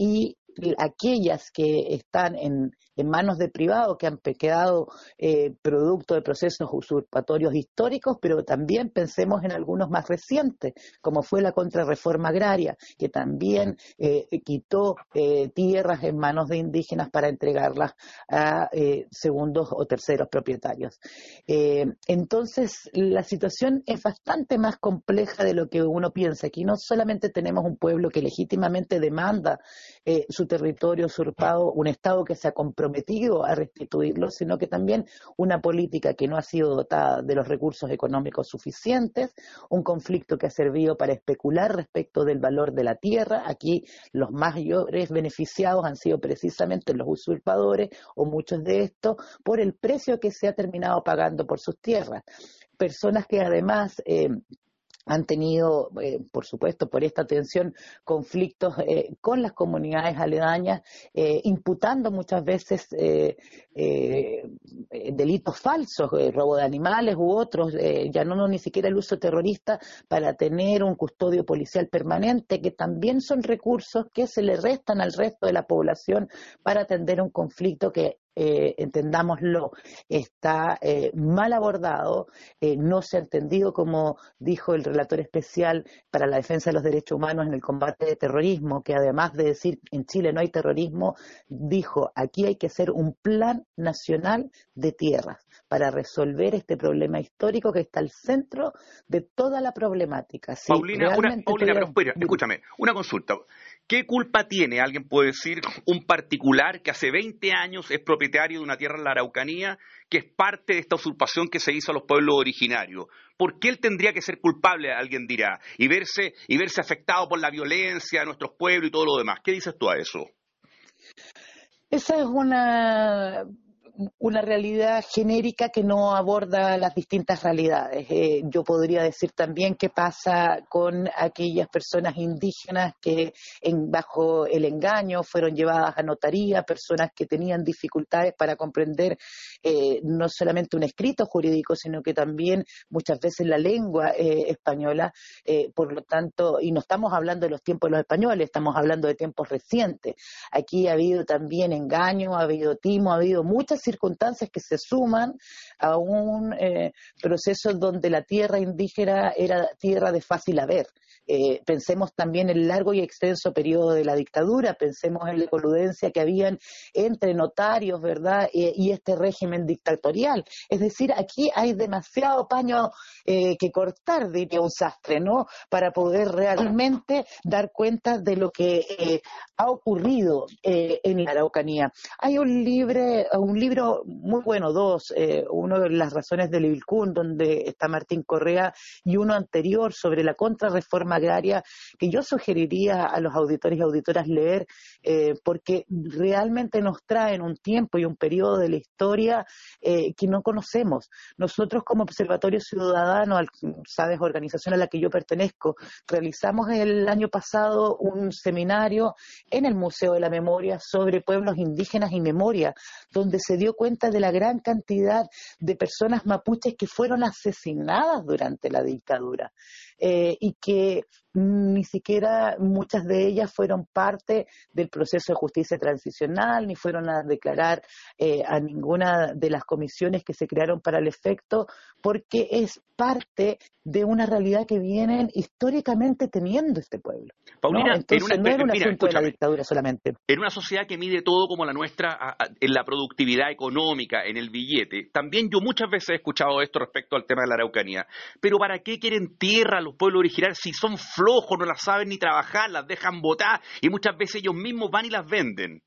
G: aquellas que están en, en manos de privados, que han quedado eh, producto de procesos usurpatorios históricos, pero también pensemos en algunos más recientes, como fue la contrarreforma agraria, que también eh, quitó eh, tierras en manos de indígenas para entregarlas a eh, segundos o terceros propietarios. Eh, entonces, la situación es bastante más compleja de lo que uno piensa. Aquí no solamente tenemos un pueblo que legítimamente demanda eh, su territorio usurpado, un Estado que se ha comprometido a restituirlo, sino que también una política que no ha sido dotada de los recursos económicos suficientes, un conflicto que ha servido para especular respecto del valor de la tierra. Aquí los mayores beneficiados han sido precisamente los usurpadores, o muchos de estos, por el precio que se ha terminado pagando por sus tierras. Personas que además eh, han tenido, eh, por supuesto, por esta tensión, conflictos eh, con las comunidades aledañas, eh, imputando muchas veces eh, eh, delitos falsos, eh, robo de animales u otros, eh, ya no, no ni siquiera el uso terrorista, para tener un custodio policial permanente, que también son recursos que se le restan al resto de la población para atender un conflicto que, Eh, entendámoslo, está eh, mal abordado, eh, no se ha entendido, como dijo el relator especial para la defensa de los derechos humanos en el combate de terrorismo, que además de decir en Chile no hay terrorismo, dijo aquí hay que hacer un plan nacional de tierras para resolver este problema histórico que está al centro de toda la problemática. Sí,
D: Paulina, una, Paulina pero espera, escúchame, una consulta. ¿Qué culpa tiene, alguien puede decir, un particular que hace veinte años es propietario de una tierra en la Araucanía, que es parte de esta usurpación que se hizo a los pueblos originarios? ¿Por qué él tendría que ser culpable, alguien dirá, y verse, y verse afectado por la violencia de nuestros pueblos y todo lo demás? ¿Qué dices tú a eso?
G: Esa es una... una realidad genérica que no aborda las distintas realidades. Eh, yo podría decir también qué pasa con aquellas personas indígenas que en, bajo el engaño fueron llevadas a notaría, personas que tenían dificultades para comprender eh, no solamente un escrito jurídico, sino que también muchas veces la lengua eh, española. Eh, por lo tanto, y no estamos hablando de los tiempos de los españoles, estamos hablando de tiempos recientes. Aquí ha habido también engaño, ha habido timo, ha habido muchas circunstancias que se suman a un eh, proceso donde la tierra indígena era tierra de fácil haber. Eh, pensemos también en el largo y extenso periodo de la dictadura, pensemos en la coludencia que habían entre notarios, ¿verdad?, e, y este régimen dictatorial. Es decir, aquí hay demasiado paño eh, que cortar, diría un sastre, ¿no?, para poder realmente dar cuenta de lo que eh, ha ocurrido eh, en la Araucanía. Hay un, libre, un libro muy bueno, dos, eh, uno de las razones del Ilcún, donde está Martín Correa, y uno anterior sobre la contrarreforma agraria, que yo sugeriría a los auditores y auditoras leer, eh, porque realmente nos traen un tiempo y un periodo de la historia eh, que no conocemos. Nosotros como Observatorio Ciudadano, al, sabes, organización a la que yo pertenezco, realizamos el año pasado un seminario en el Museo de la Memoria sobre pueblos indígenas y memoria, donde se dio cuenta de la gran cantidad de personas mapuches que fueron asesinadas durante la dictadura eh, y que ni siquiera muchas de ellas fueron parte del proceso de justicia transicional, ni fueron a declarar eh, a ninguna de las comisiones que se crearon para el efecto, porque es parte de una realidad que vienen históricamente teniendo este pueblo.
D: Paulina,
G: ¿no? Entonces
D: en una,
G: no era un
D: mira,
G: asunto de la
D: escúchame.
G: dictadura solamente.
D: En una sociedad que mide todo como la nuestra a, a, en la productividad económica, en el billete, también yo muchas veces he escuchado esto respecto al tema de la Araucanía. Pero ¿para qué quieren tierra los pueblos originarios si son flojos, no las saben ni trabajar, las dejan botar y muchas veces ellos mismos van y las venden?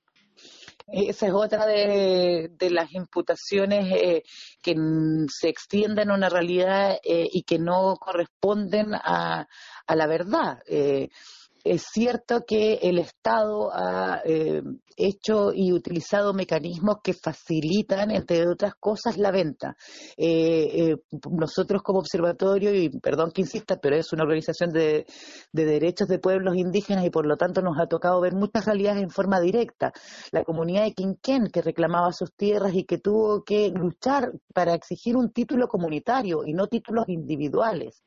G: Esa es otra de, de las imputaciones eh, que mm, se extienden a una realidad eh, y que no corresponden a, a la verdad. Eh, Es cierto que el Estado ha eh, hecho y utilizado mecanismos que facilitan, entre otras cosas, la venta. Eh, eh, nosotros como observatorio, y perdón que insista, pero es una organización de, de derechos de pueblos indígenas y por lo tanto nos ha tocado ver muchas realidades en forma directa. La comunidad de Quinquén, que reclamaba sus tierras y que tuvo que luchar para exigir un título comunitario y no títulos individuales.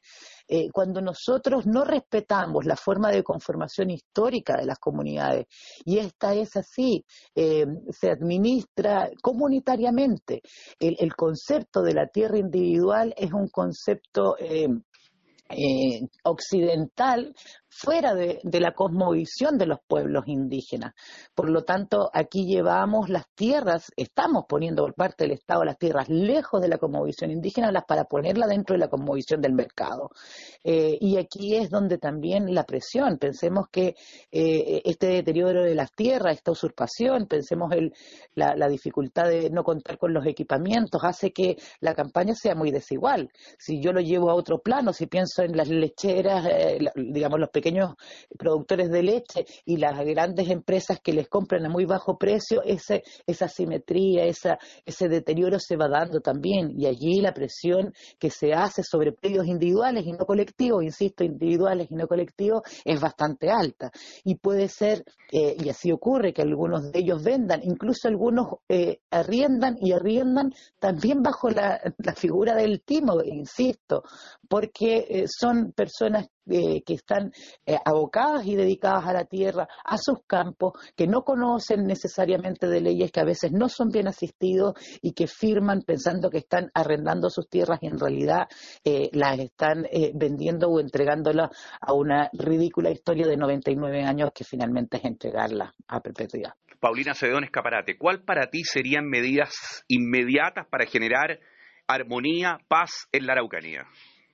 G: Eh, cuando nosotros no respetamos la forma de conformación histórica de las comunidades, y esta es así, eh, se administra comunitariamente. El, el concepto de la tierra individual es un concepto eh, eh, occidental, fuera de, de la cosmovisión de los pueblos indígenas. Por lo tanto, aquí llevamos las tierras, estamos poniendo por parte del Estado las tierras lejos de la cosmovisión indígena las para ponerla dentro de la cosmovisión del mercado. Eh, y aquí es donde también la presión, pensemos que eh, este deterioro de las tierras, esta usurpación, pensemos el, la, la dificultad de no contar con los equipamientos, hace que la campaña sea muy desigual. Si yo lo llevo a otro plano, si pienso en las lecheras, eh, digamos los pequeños productores de leche y las grandes empresas que les compran a muy bajo precio, ese, esa asimetría, esa, ese deterioro se va dando también, y allí la presión que se hace sobre predios individuales y no colectivos, insisto, individuales y no colectivos, es bastante alta, y puede ser, eh, y así ocurre, que algunos de ellos vendan, incluso algunos eh, arriendan y arriendan también bajo la, la figura del timo, insisto, porque eh, son personas Eh, que están eh, abocadas y dedicadas a la tierra, a sus campos, que no conocen necesariamente de leyes, que a veces no son bien asistidos y que firman pensando que están arrendando sus tierras y en realidad eh, las están eh, vendiendo o entregándolas a una ridícula historia de noventa y nueve años que finalmente es entregarlas a perpetuidad.
B: Paulina Cedón Escaparate, ¿cuál para ti serían medidas inmediatas para generar armonía, paz en la Araucanía?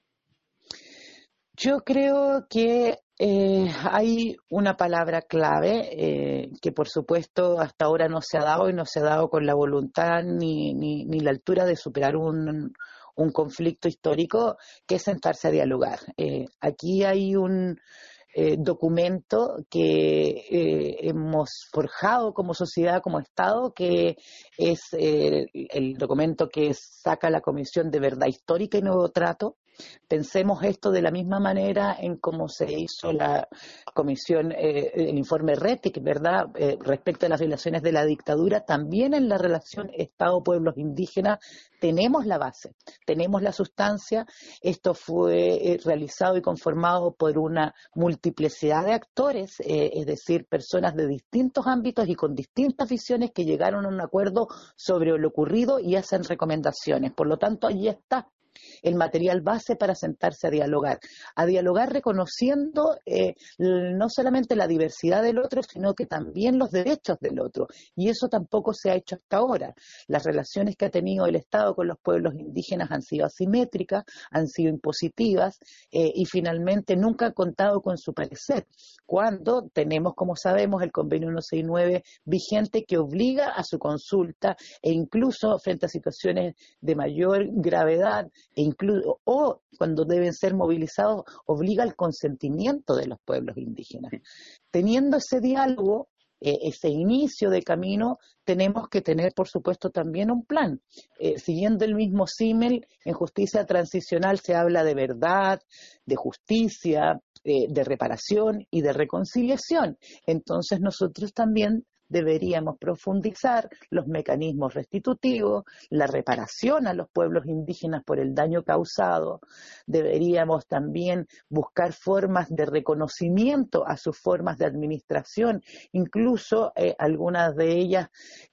G: Yo creo que eh, hay una palabra clave eh, que por supuesto hasta ahora no se ha dado y no se ha dado con la voluntad ni, ni, ni la altura de superar un, un conflicto histórico, que es sentarse a dialogar. Eh, aquí hay un eh, documento que eh, hemos forjado como sociedad, como Estado, que es eh, el documento que saca la Comisión de Verdad Histórica y Nuevo Trato. Pensemos esto de la misma manera en cómo se hizo la comisión, eh, el informe Rettig, ¿verdad?, eh, respecto a las violaciones de la dictadura. También en la relación Estado-pueblos indígenas tenemos la base, tenemos la sustancia. Esto fue eh, realizado y conformado por una multiplicidad de actores, eh, es decir, personas de distintos ámbitos y con distintas visiones que llegaron a un acuerdo sobre lo ocurrido y hacen recomendaciones. Por lo tanto, allí está el material base para sentarse a dialogar, a dialogar reconociendo eh, no solamente la diversidad del otro, sino que también los derechos del otro, y eso tampoco se ha hecho hasta ahora. Las relaciones que ha tenido el Estado con los pueblos indígenas han sido asimétricas, han sido impositivas, eh, y finalmente nunca han contado con su parecer, cuando tenemos, como sabemos, el convenio ciento sesenta y nueve vigente, que obliga a su consulta, e incluso frente a situaciones de mayor gravedad e incluso, o cuando deben ser movilizados, obliga al consentimiento de los pueblos indígenas. Teniendo ese diálogo, eh, ese inicio de camino, tenemos que tener, por supuesto, también un plan. Eh, siguiendo el mismo símil, en justicia transicional se habla de verdad, de justicia, eh, de reparación y de reconciliación. Entonces nosotros también deberíamos profundizar los mecanismos restitutivos, la reparación a los pueblos indígenas por el daño causado. Deberíamos también buscar formas de reconocimiento a sus formas de administración, incluso eh, algunas de ellas,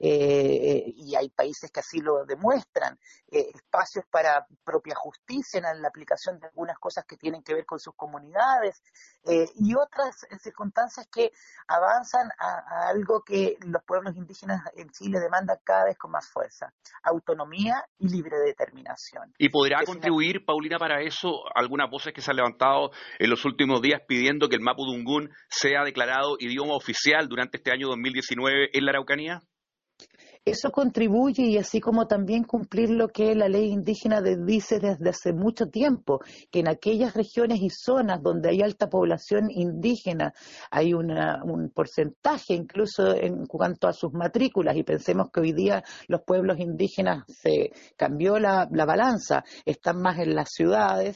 G: eh, y hay países que así lo demuestran, eh, espacios para propia justicia en la aplicación de algunas cosas que tienen que ver con sus comunidades, eh, y otras circunstancias que avanzan a, a algo que los pueblos indígenas en Chile demandan cada vez con más fuerza: autonomía y libre determinación.
B: ¿Y podrá
G: que
B: contribuir, una... Paulina, para eso algunas voces que se han levantado en los últimos días pidiendo que el mapudungún sea declarado idioma oficial durante este año dos mil diecinueve en la Araucanía?
G: Eso contribuye, y así como también cumplir lo que la ley indígena dice desde hace mucho tiempo, que en aquellas regiones y zonas donde hay alta población indígena hay una, un porcentaje incluso en cuanto a sus matrículas, y pensemos que hoy día los pueblos indígenas se cambió la, la balanza, están más en las ciudades,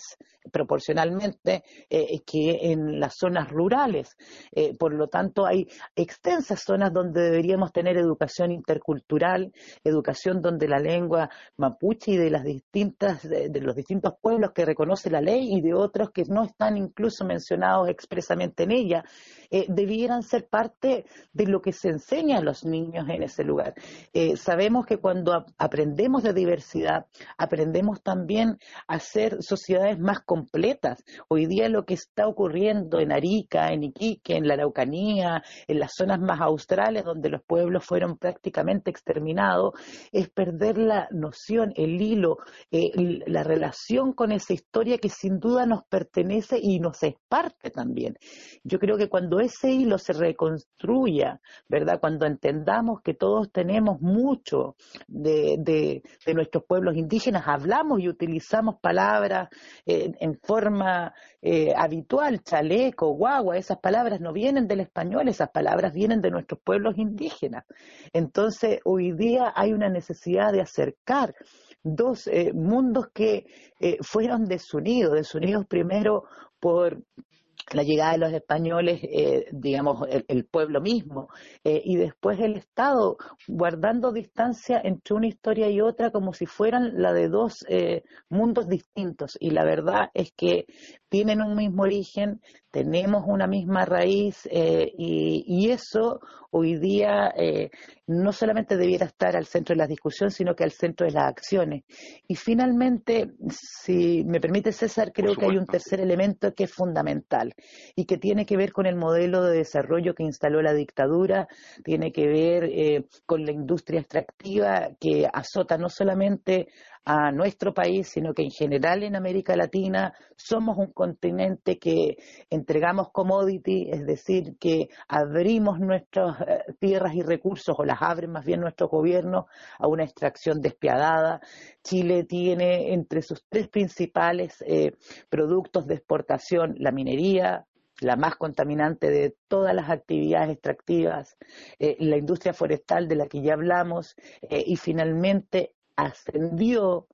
G: proporcionalmente eh, que en las zonas rurales. Eh, por lo tanto, hay extensas zonas donde deberíamos tener educación intercultural, educación donde la lengua mapuche y de las distintas de, de los distintos pueblos que reconoce la ley y de otros que no están incluso mencionados expresamente en ella, eh, debieran ser parte de lo que se enseña a los niños en ese lugar. Eh, sabemos que cuando ap- aprendemos de diversidad, aprendemos también a ser sociedades más completas. Hoy día lo que está ocurriendo en Arica, en Iquique, en la Araucanía, en las zonas más australes donde los pueblos fueron prácticamente exterminados, es perder la noción, el hilo, eh, la relación con esa historia que sin duda nos pertenece y nos es parte también. Yo creo que cuando ese hilo se reconstruya, ¿verdad? Cuando entendamos que todos tenemos mucho de, de, de nuestros pueblos indígenas, hablamos y utilizamos palabras eh, en forma eh, habitual, chaleco, guagua, esas palabras no vienen del español, esas palabras vienen de nuestros pueblos indígenas. Entonces, hoy día hay una necesidad de acercar dos eh, mundos que eh, fueron desunidos, desunidos primero por la llegada de los españoles, eh, digamos, el, el pueblo mismo, eh, y después el Estado, guardando distancia entre una historia y otra como si fueran la de dos eh, mundos distintos. Y la verdad es que tienen un mismo origen, tenemos una misma raíz, eh, y, y eso hoy día eh, no solamente debiera estar al centro de la discusión, sino que al centro de las acciones. Y finalmente, si me permite, César, creo que hay un tercer elemento que es fundamental y que tiene que ver con el modelo de desarrollo que instaló la dictadura, tiene que ver eh, con la industria extractiva que azota no solamente a nuestro país, sino que en general en América Latina somos un continente que entregamos commodity, es decir, que abrimos nuestras eh, tierras y recursos, o las abren más bien nuestros gobiernos, a una extracción despiadada. Chile tiene entre sus tres principales eh, productos de exportación la minería, la más contaminante de todas las actividades extractivas, eh, la industria forestal de la que ya hablamos, eh, y finalmente ascendió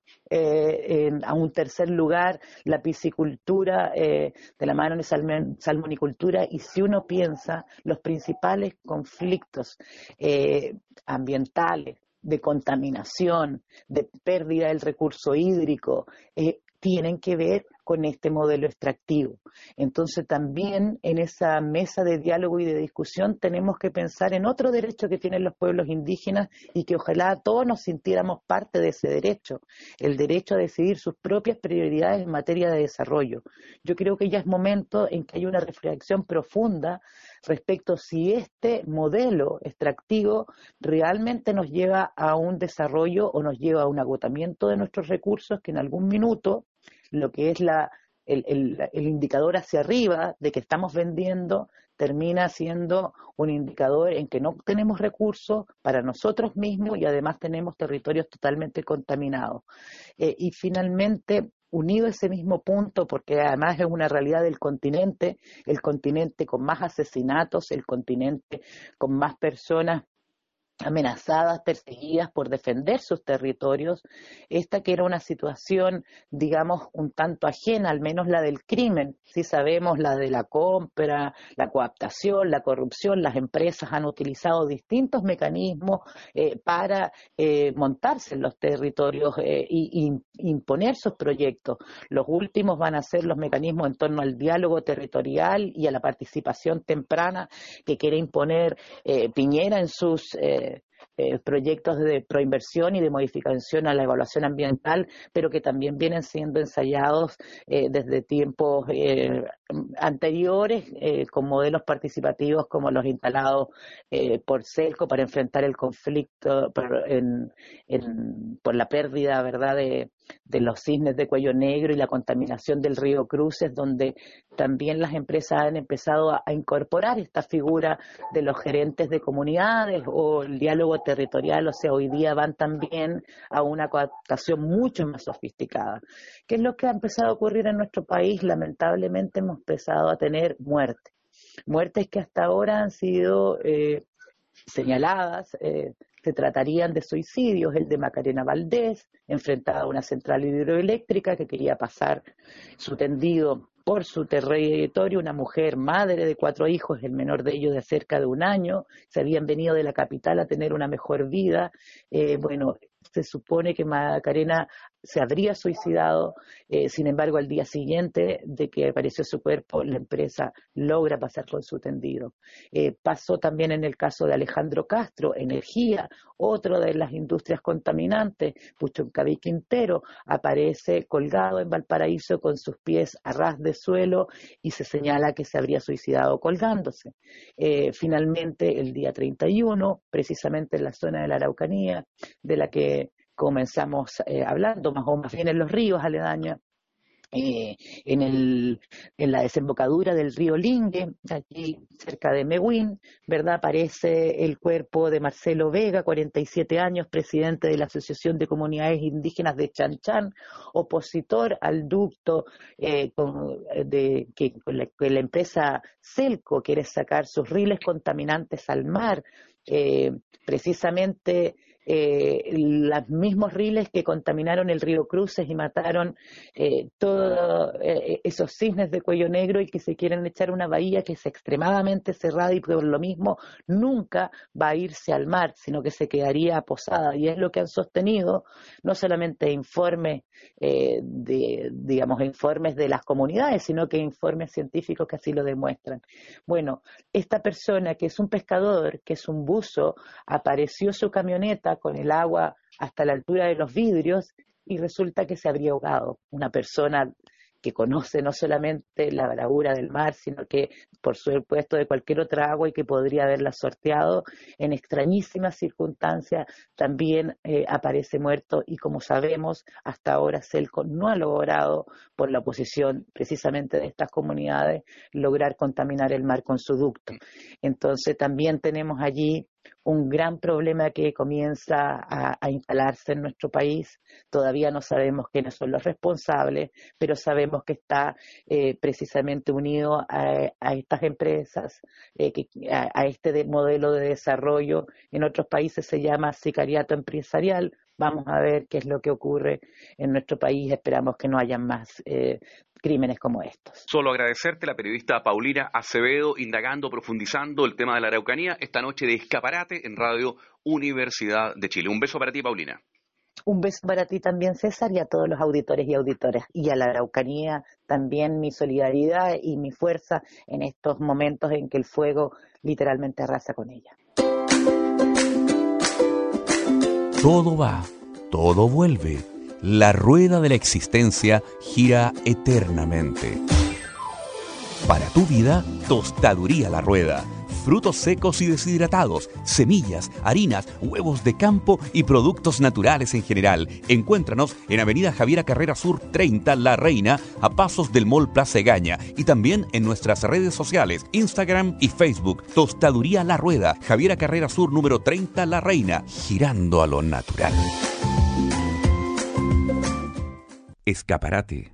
G: eh, en, a un tercer lugar la piscicultura eh, de la mano de salmon, salmonicultura. Y si uno piensa, los principales conflictos eh, ambientales, de contaminación, de pérdida del recurso hídrico, eh, tienen que ver con este modelo extractivo. Entonces también en esa mesa de diálogo y de discusión tenemos que pensar en otro derecho que tienen los pueblos indígenas y que ojalá todos nos sintiéramos parte de ese derecho, el derecho a decidir sus propias prioridades en materia de desarrollo. Yo creo que ya es momento en que haya una reflexión profunda respecto a si este modelo extractivo realmente nos lleva a un desarrollo o nos lleva a un agotamiento de nuestros recursos, que en algún minuto lo que es la, el, el, el indicador hacia arriba de que estamos vendiendo termina siendo un indicador en que no tenemos recursos para nosotros mismos y además tenemos territorios totalmente contaminados. Eh, y finalmente, unido a ese mismo punto, porque además es una realidad del continente, el continente con más asesinatos, el continente con más personas amenazadas, perseguidas por defender sus territorios, esta que era una situación, digamos, un tanto ajena, al menos la del crimen. Sí sabemos la de la compra, la coaptación, la corrupción, las empresas han utilizado distintos mecanismos eh, para eh, montarse en los territorios eh, y, y imponer sus proyectos. Los últimos van a ser los mecanismos en torno al diálogo territorial y a la participación temprana que quiere imponer eh, Piñera en sus eh, Eh, proyectos de proinversión y de modificación a la evaluación ambiental, pero que también vienen siendo ensayados eh, desde tiempos eh, anteriores eh, con modelos participativos como los instalados eh, por Celco para enfrentar el conflicto por, en, en, por la pérdida, ¿verdad?, de, de los cisnes de cuello negro y la contaminación del río Cruces, donde también las empresas han empezado a, a incorporar esta figura de los gerentes de comunidades o el diálogo territorial. O sea, hoy día van también a una cooptación mucho más sofisticada. ¿Qué es lo que ha empezado a ocurrir en nuestro país? Lamentablemente hemos empezado a tener muertes, muertes que hasta ahora han sido eh, señaladas, eh, se tratarían de suicidios, el de Macarena Valdés, enfrentada a una central hidroeléctrica que quería pasar su tendido por su territorio, una mujer madre de cuatro hijos, el menor de ellos de cerca de un año, se habían venido de la capital a tener una mejor vida. Eh, bueno, se supone que Macarena se habría suicidado, eh, sin embargo, al día siguiente de que apareció su cuerpo, la empresa logra pasar con su tendido. Eh, pasó también en el caso de Alejandro Castro, energía, otro de las industrias contaminantes, Puchuncaví Quintero, aparece colgado en Valparaíso con sus pies a ras de suelo y se señala que se habría suicidado colgándose. Eh, finalmente, el día treinta y uno, precisamente en la zona de la Araucanía, de la que comenzamos eh, hablando, más o más bien en los ríos aledaños, eh, en, el, en la desembocadura del río Lingue, aquí cerca de Mehuín, ¿verdad? Aparece el cuerpo de Marcelo Vega, cuarenta y siete años, presidente de la Asociación de Comunidades Indígenas de Chanchán, opositor al ducto eh, con, de, que, con la, que la empresa Celco quiere sacar sus riles contaminantes al mar, eh, precisamente Eh, los mismos riles que contaminaron el río Cruces y mataron eh, todos eh, esos cisnes de cuello negro y que se quieren echar una bahía que es extremadamente cerrada y por lo mismo nunca va a irse al mar, sino que se quedaría posada. Y es lo que han sostenido no solamente informes eh, de, digamos, informes de las comunidades, sino que informes científicos que así lo demuestran. Bueno, esta persona que es un pescador, que es un buzo, apareció su camioneta con el agua hasta la altura de los vidrios y resulta que se habría ahogado. Una persona que conoce no solamente la bravura del mar, sino que por supuesto de cualquier otra agua y que podría haberla sorteado en extrañísimas circunstancias, también eh, aparece muerto y como sabemos, hasta ahora Celco no ha logrado, por la oposición precisamente de estas comunidades, lograr contaminar el mar con su ducto. Entonces también tenemos allí un gran problema que comienza a, a instalarse en nuestro país. Todavía no sabemos quiénes son los responsables, pero sabemos que está eh, precisamente unido a, a estas empresas, eh, que, a, a este de, modelo de desarrollo. En otros países se llama sicariato empresarial. Vamos a ver qué es lo que ocurre en nuestro país. Esperamos que no haya más eh, crímenes como estos.
B: Solo agradecerte, la periodista Paulina Acevedo, indagando, profundizando el tema de la Araucanía, esta noche de Escaparate en Radio Universidad de Chile. Un beso para ti, Paulina.
G: Un beso para ti también, César, y a todos los auditores y auditoras. Y a la Araucanía también mi solidaridad y mi fuerza en estos momentos en que el fuego literalmente arrasa con ella.
B: Todo va, todo vuelve. La rueda de la existencia gira eternamente. Para tu vida, Tostaduría La Rueda. Frutos secos y deshidratados, semillas, harinas, huevos de campo y productos naturales en general. Encuéntranos en Avenida Javiera Carrera Sur treinta, La Reina, a pasos del Mall Plaza Egaña. Y también en nuestras redes sociales, Instagram y Facebook. Tostaduría La Rueda, Javiera Carrera Sur número treinta, La Reina, girando a lo natural. Escaparate.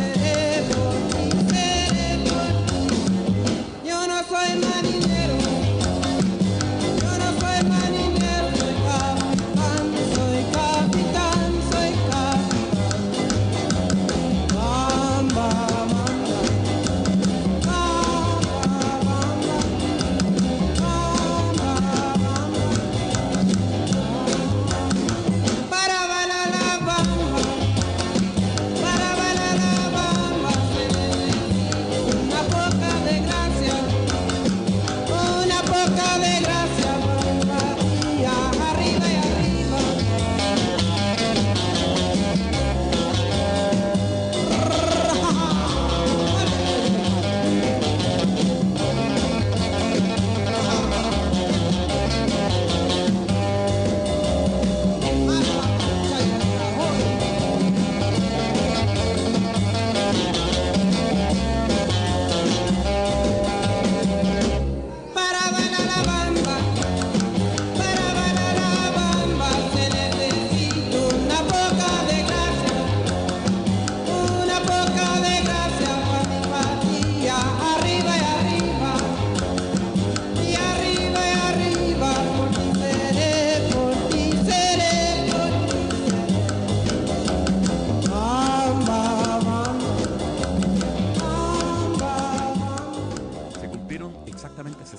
H: Yo no soy marinero.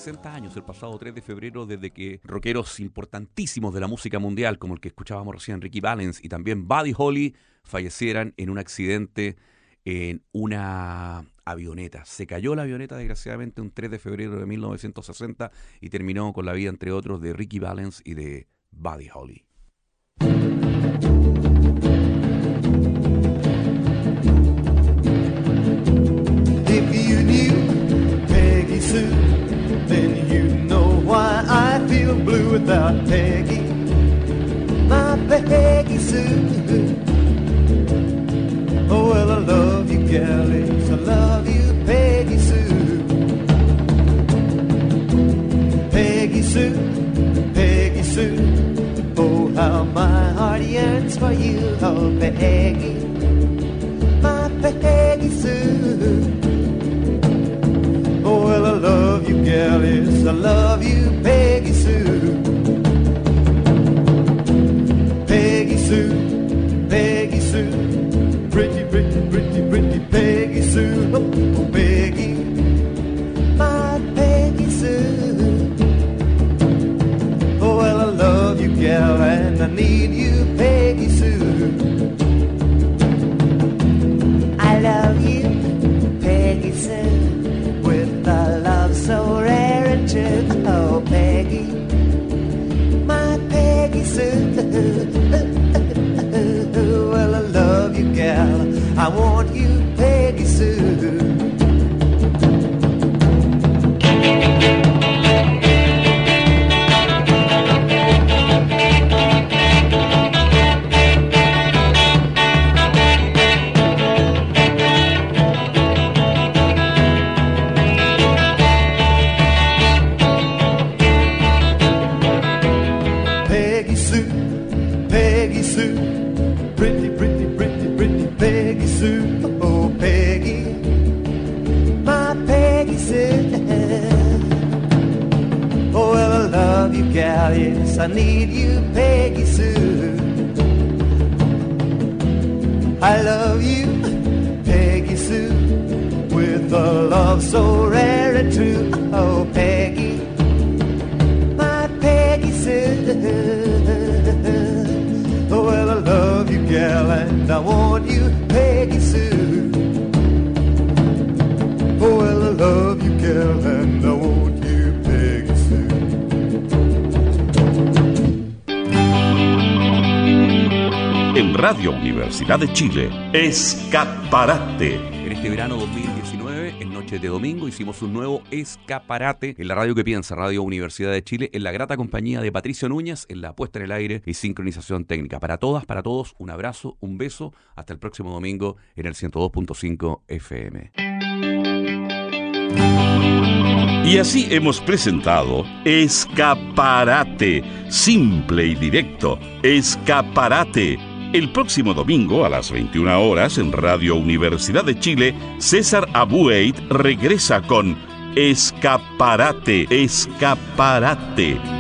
B: sesenta años, el pasado tres de febrero, desde que rockeros importantísimos de la música mundial, como el que escuchábamos recién, Ricky Valens, y también Buddy Holly, fallecieran en un accidente en una avioneta. Se cayó la avioneta, desgraciadamente, un tres de febrero de mil novecientos sesenta y terminó con la vida, entre otros, de Ricky Valens y de Buddy Holly.
H: If you knew Peggy Sue, then you know why I feel blue without Peggy, my Peggy Sue. Oh, well, I love you, galleys, I love you, Peggy Sue. Peggy Sue, Peggy Sue, oh, how my heart yearns for you, oh, Peggy, my Peggy Sue. Oh, well, I love you, galleys, I love you, Peggy Sue. Peggy Sue, Peggy Sue, pretty, pretty, pretty, pretty Peggy Sue. Oh, Peggy, my Peggy Sue. Oh, well, I love you, gal, and I need you, Peggy Sue. I love you, Peggy Sue, with a love so rare and true. Oh, Peggy, my Peggy Sue. Well, I love you, gal, I want you, Peggy Sue. Peggy Sue, Peggy Sue, pretty, pretty, pretty, pretty Peggy Sue. Oh, Peggy, my Peggy Sue. Oh, well, I love you, gal, yes, I need you, Peggy Sue. I love you, Peggy Sue, with a love so rare and true. Oh, Peggy, my Peggy Sue. Oh, well, I love you, gal, and I want you, Peggy Sue. Oh, well, I love you, gal, and I want you, Peggy Sue.
A: En Radio Universidad de Chile, Escaparate.
B: En este verano dos mil diecinueve, en Noches de Domingo, hicimos un nuevo escaparate en la radio que piensa, Radio Universidad de Chile, en la grata compañía de Patricio Núñez, en la puesta en el aire y sincronización técnica. Para todas, para todos, un abrazo, un beso. Hasta el próximo domingo en el ciento dos punto cinco F M.
A: Y así hemos presentado Escaparate, simple y directo, Escaparate. El próximo domingo a las veintiuna horas en Radio Universidad de Chile, César Abueit regresa con Escaparate, Escaparate.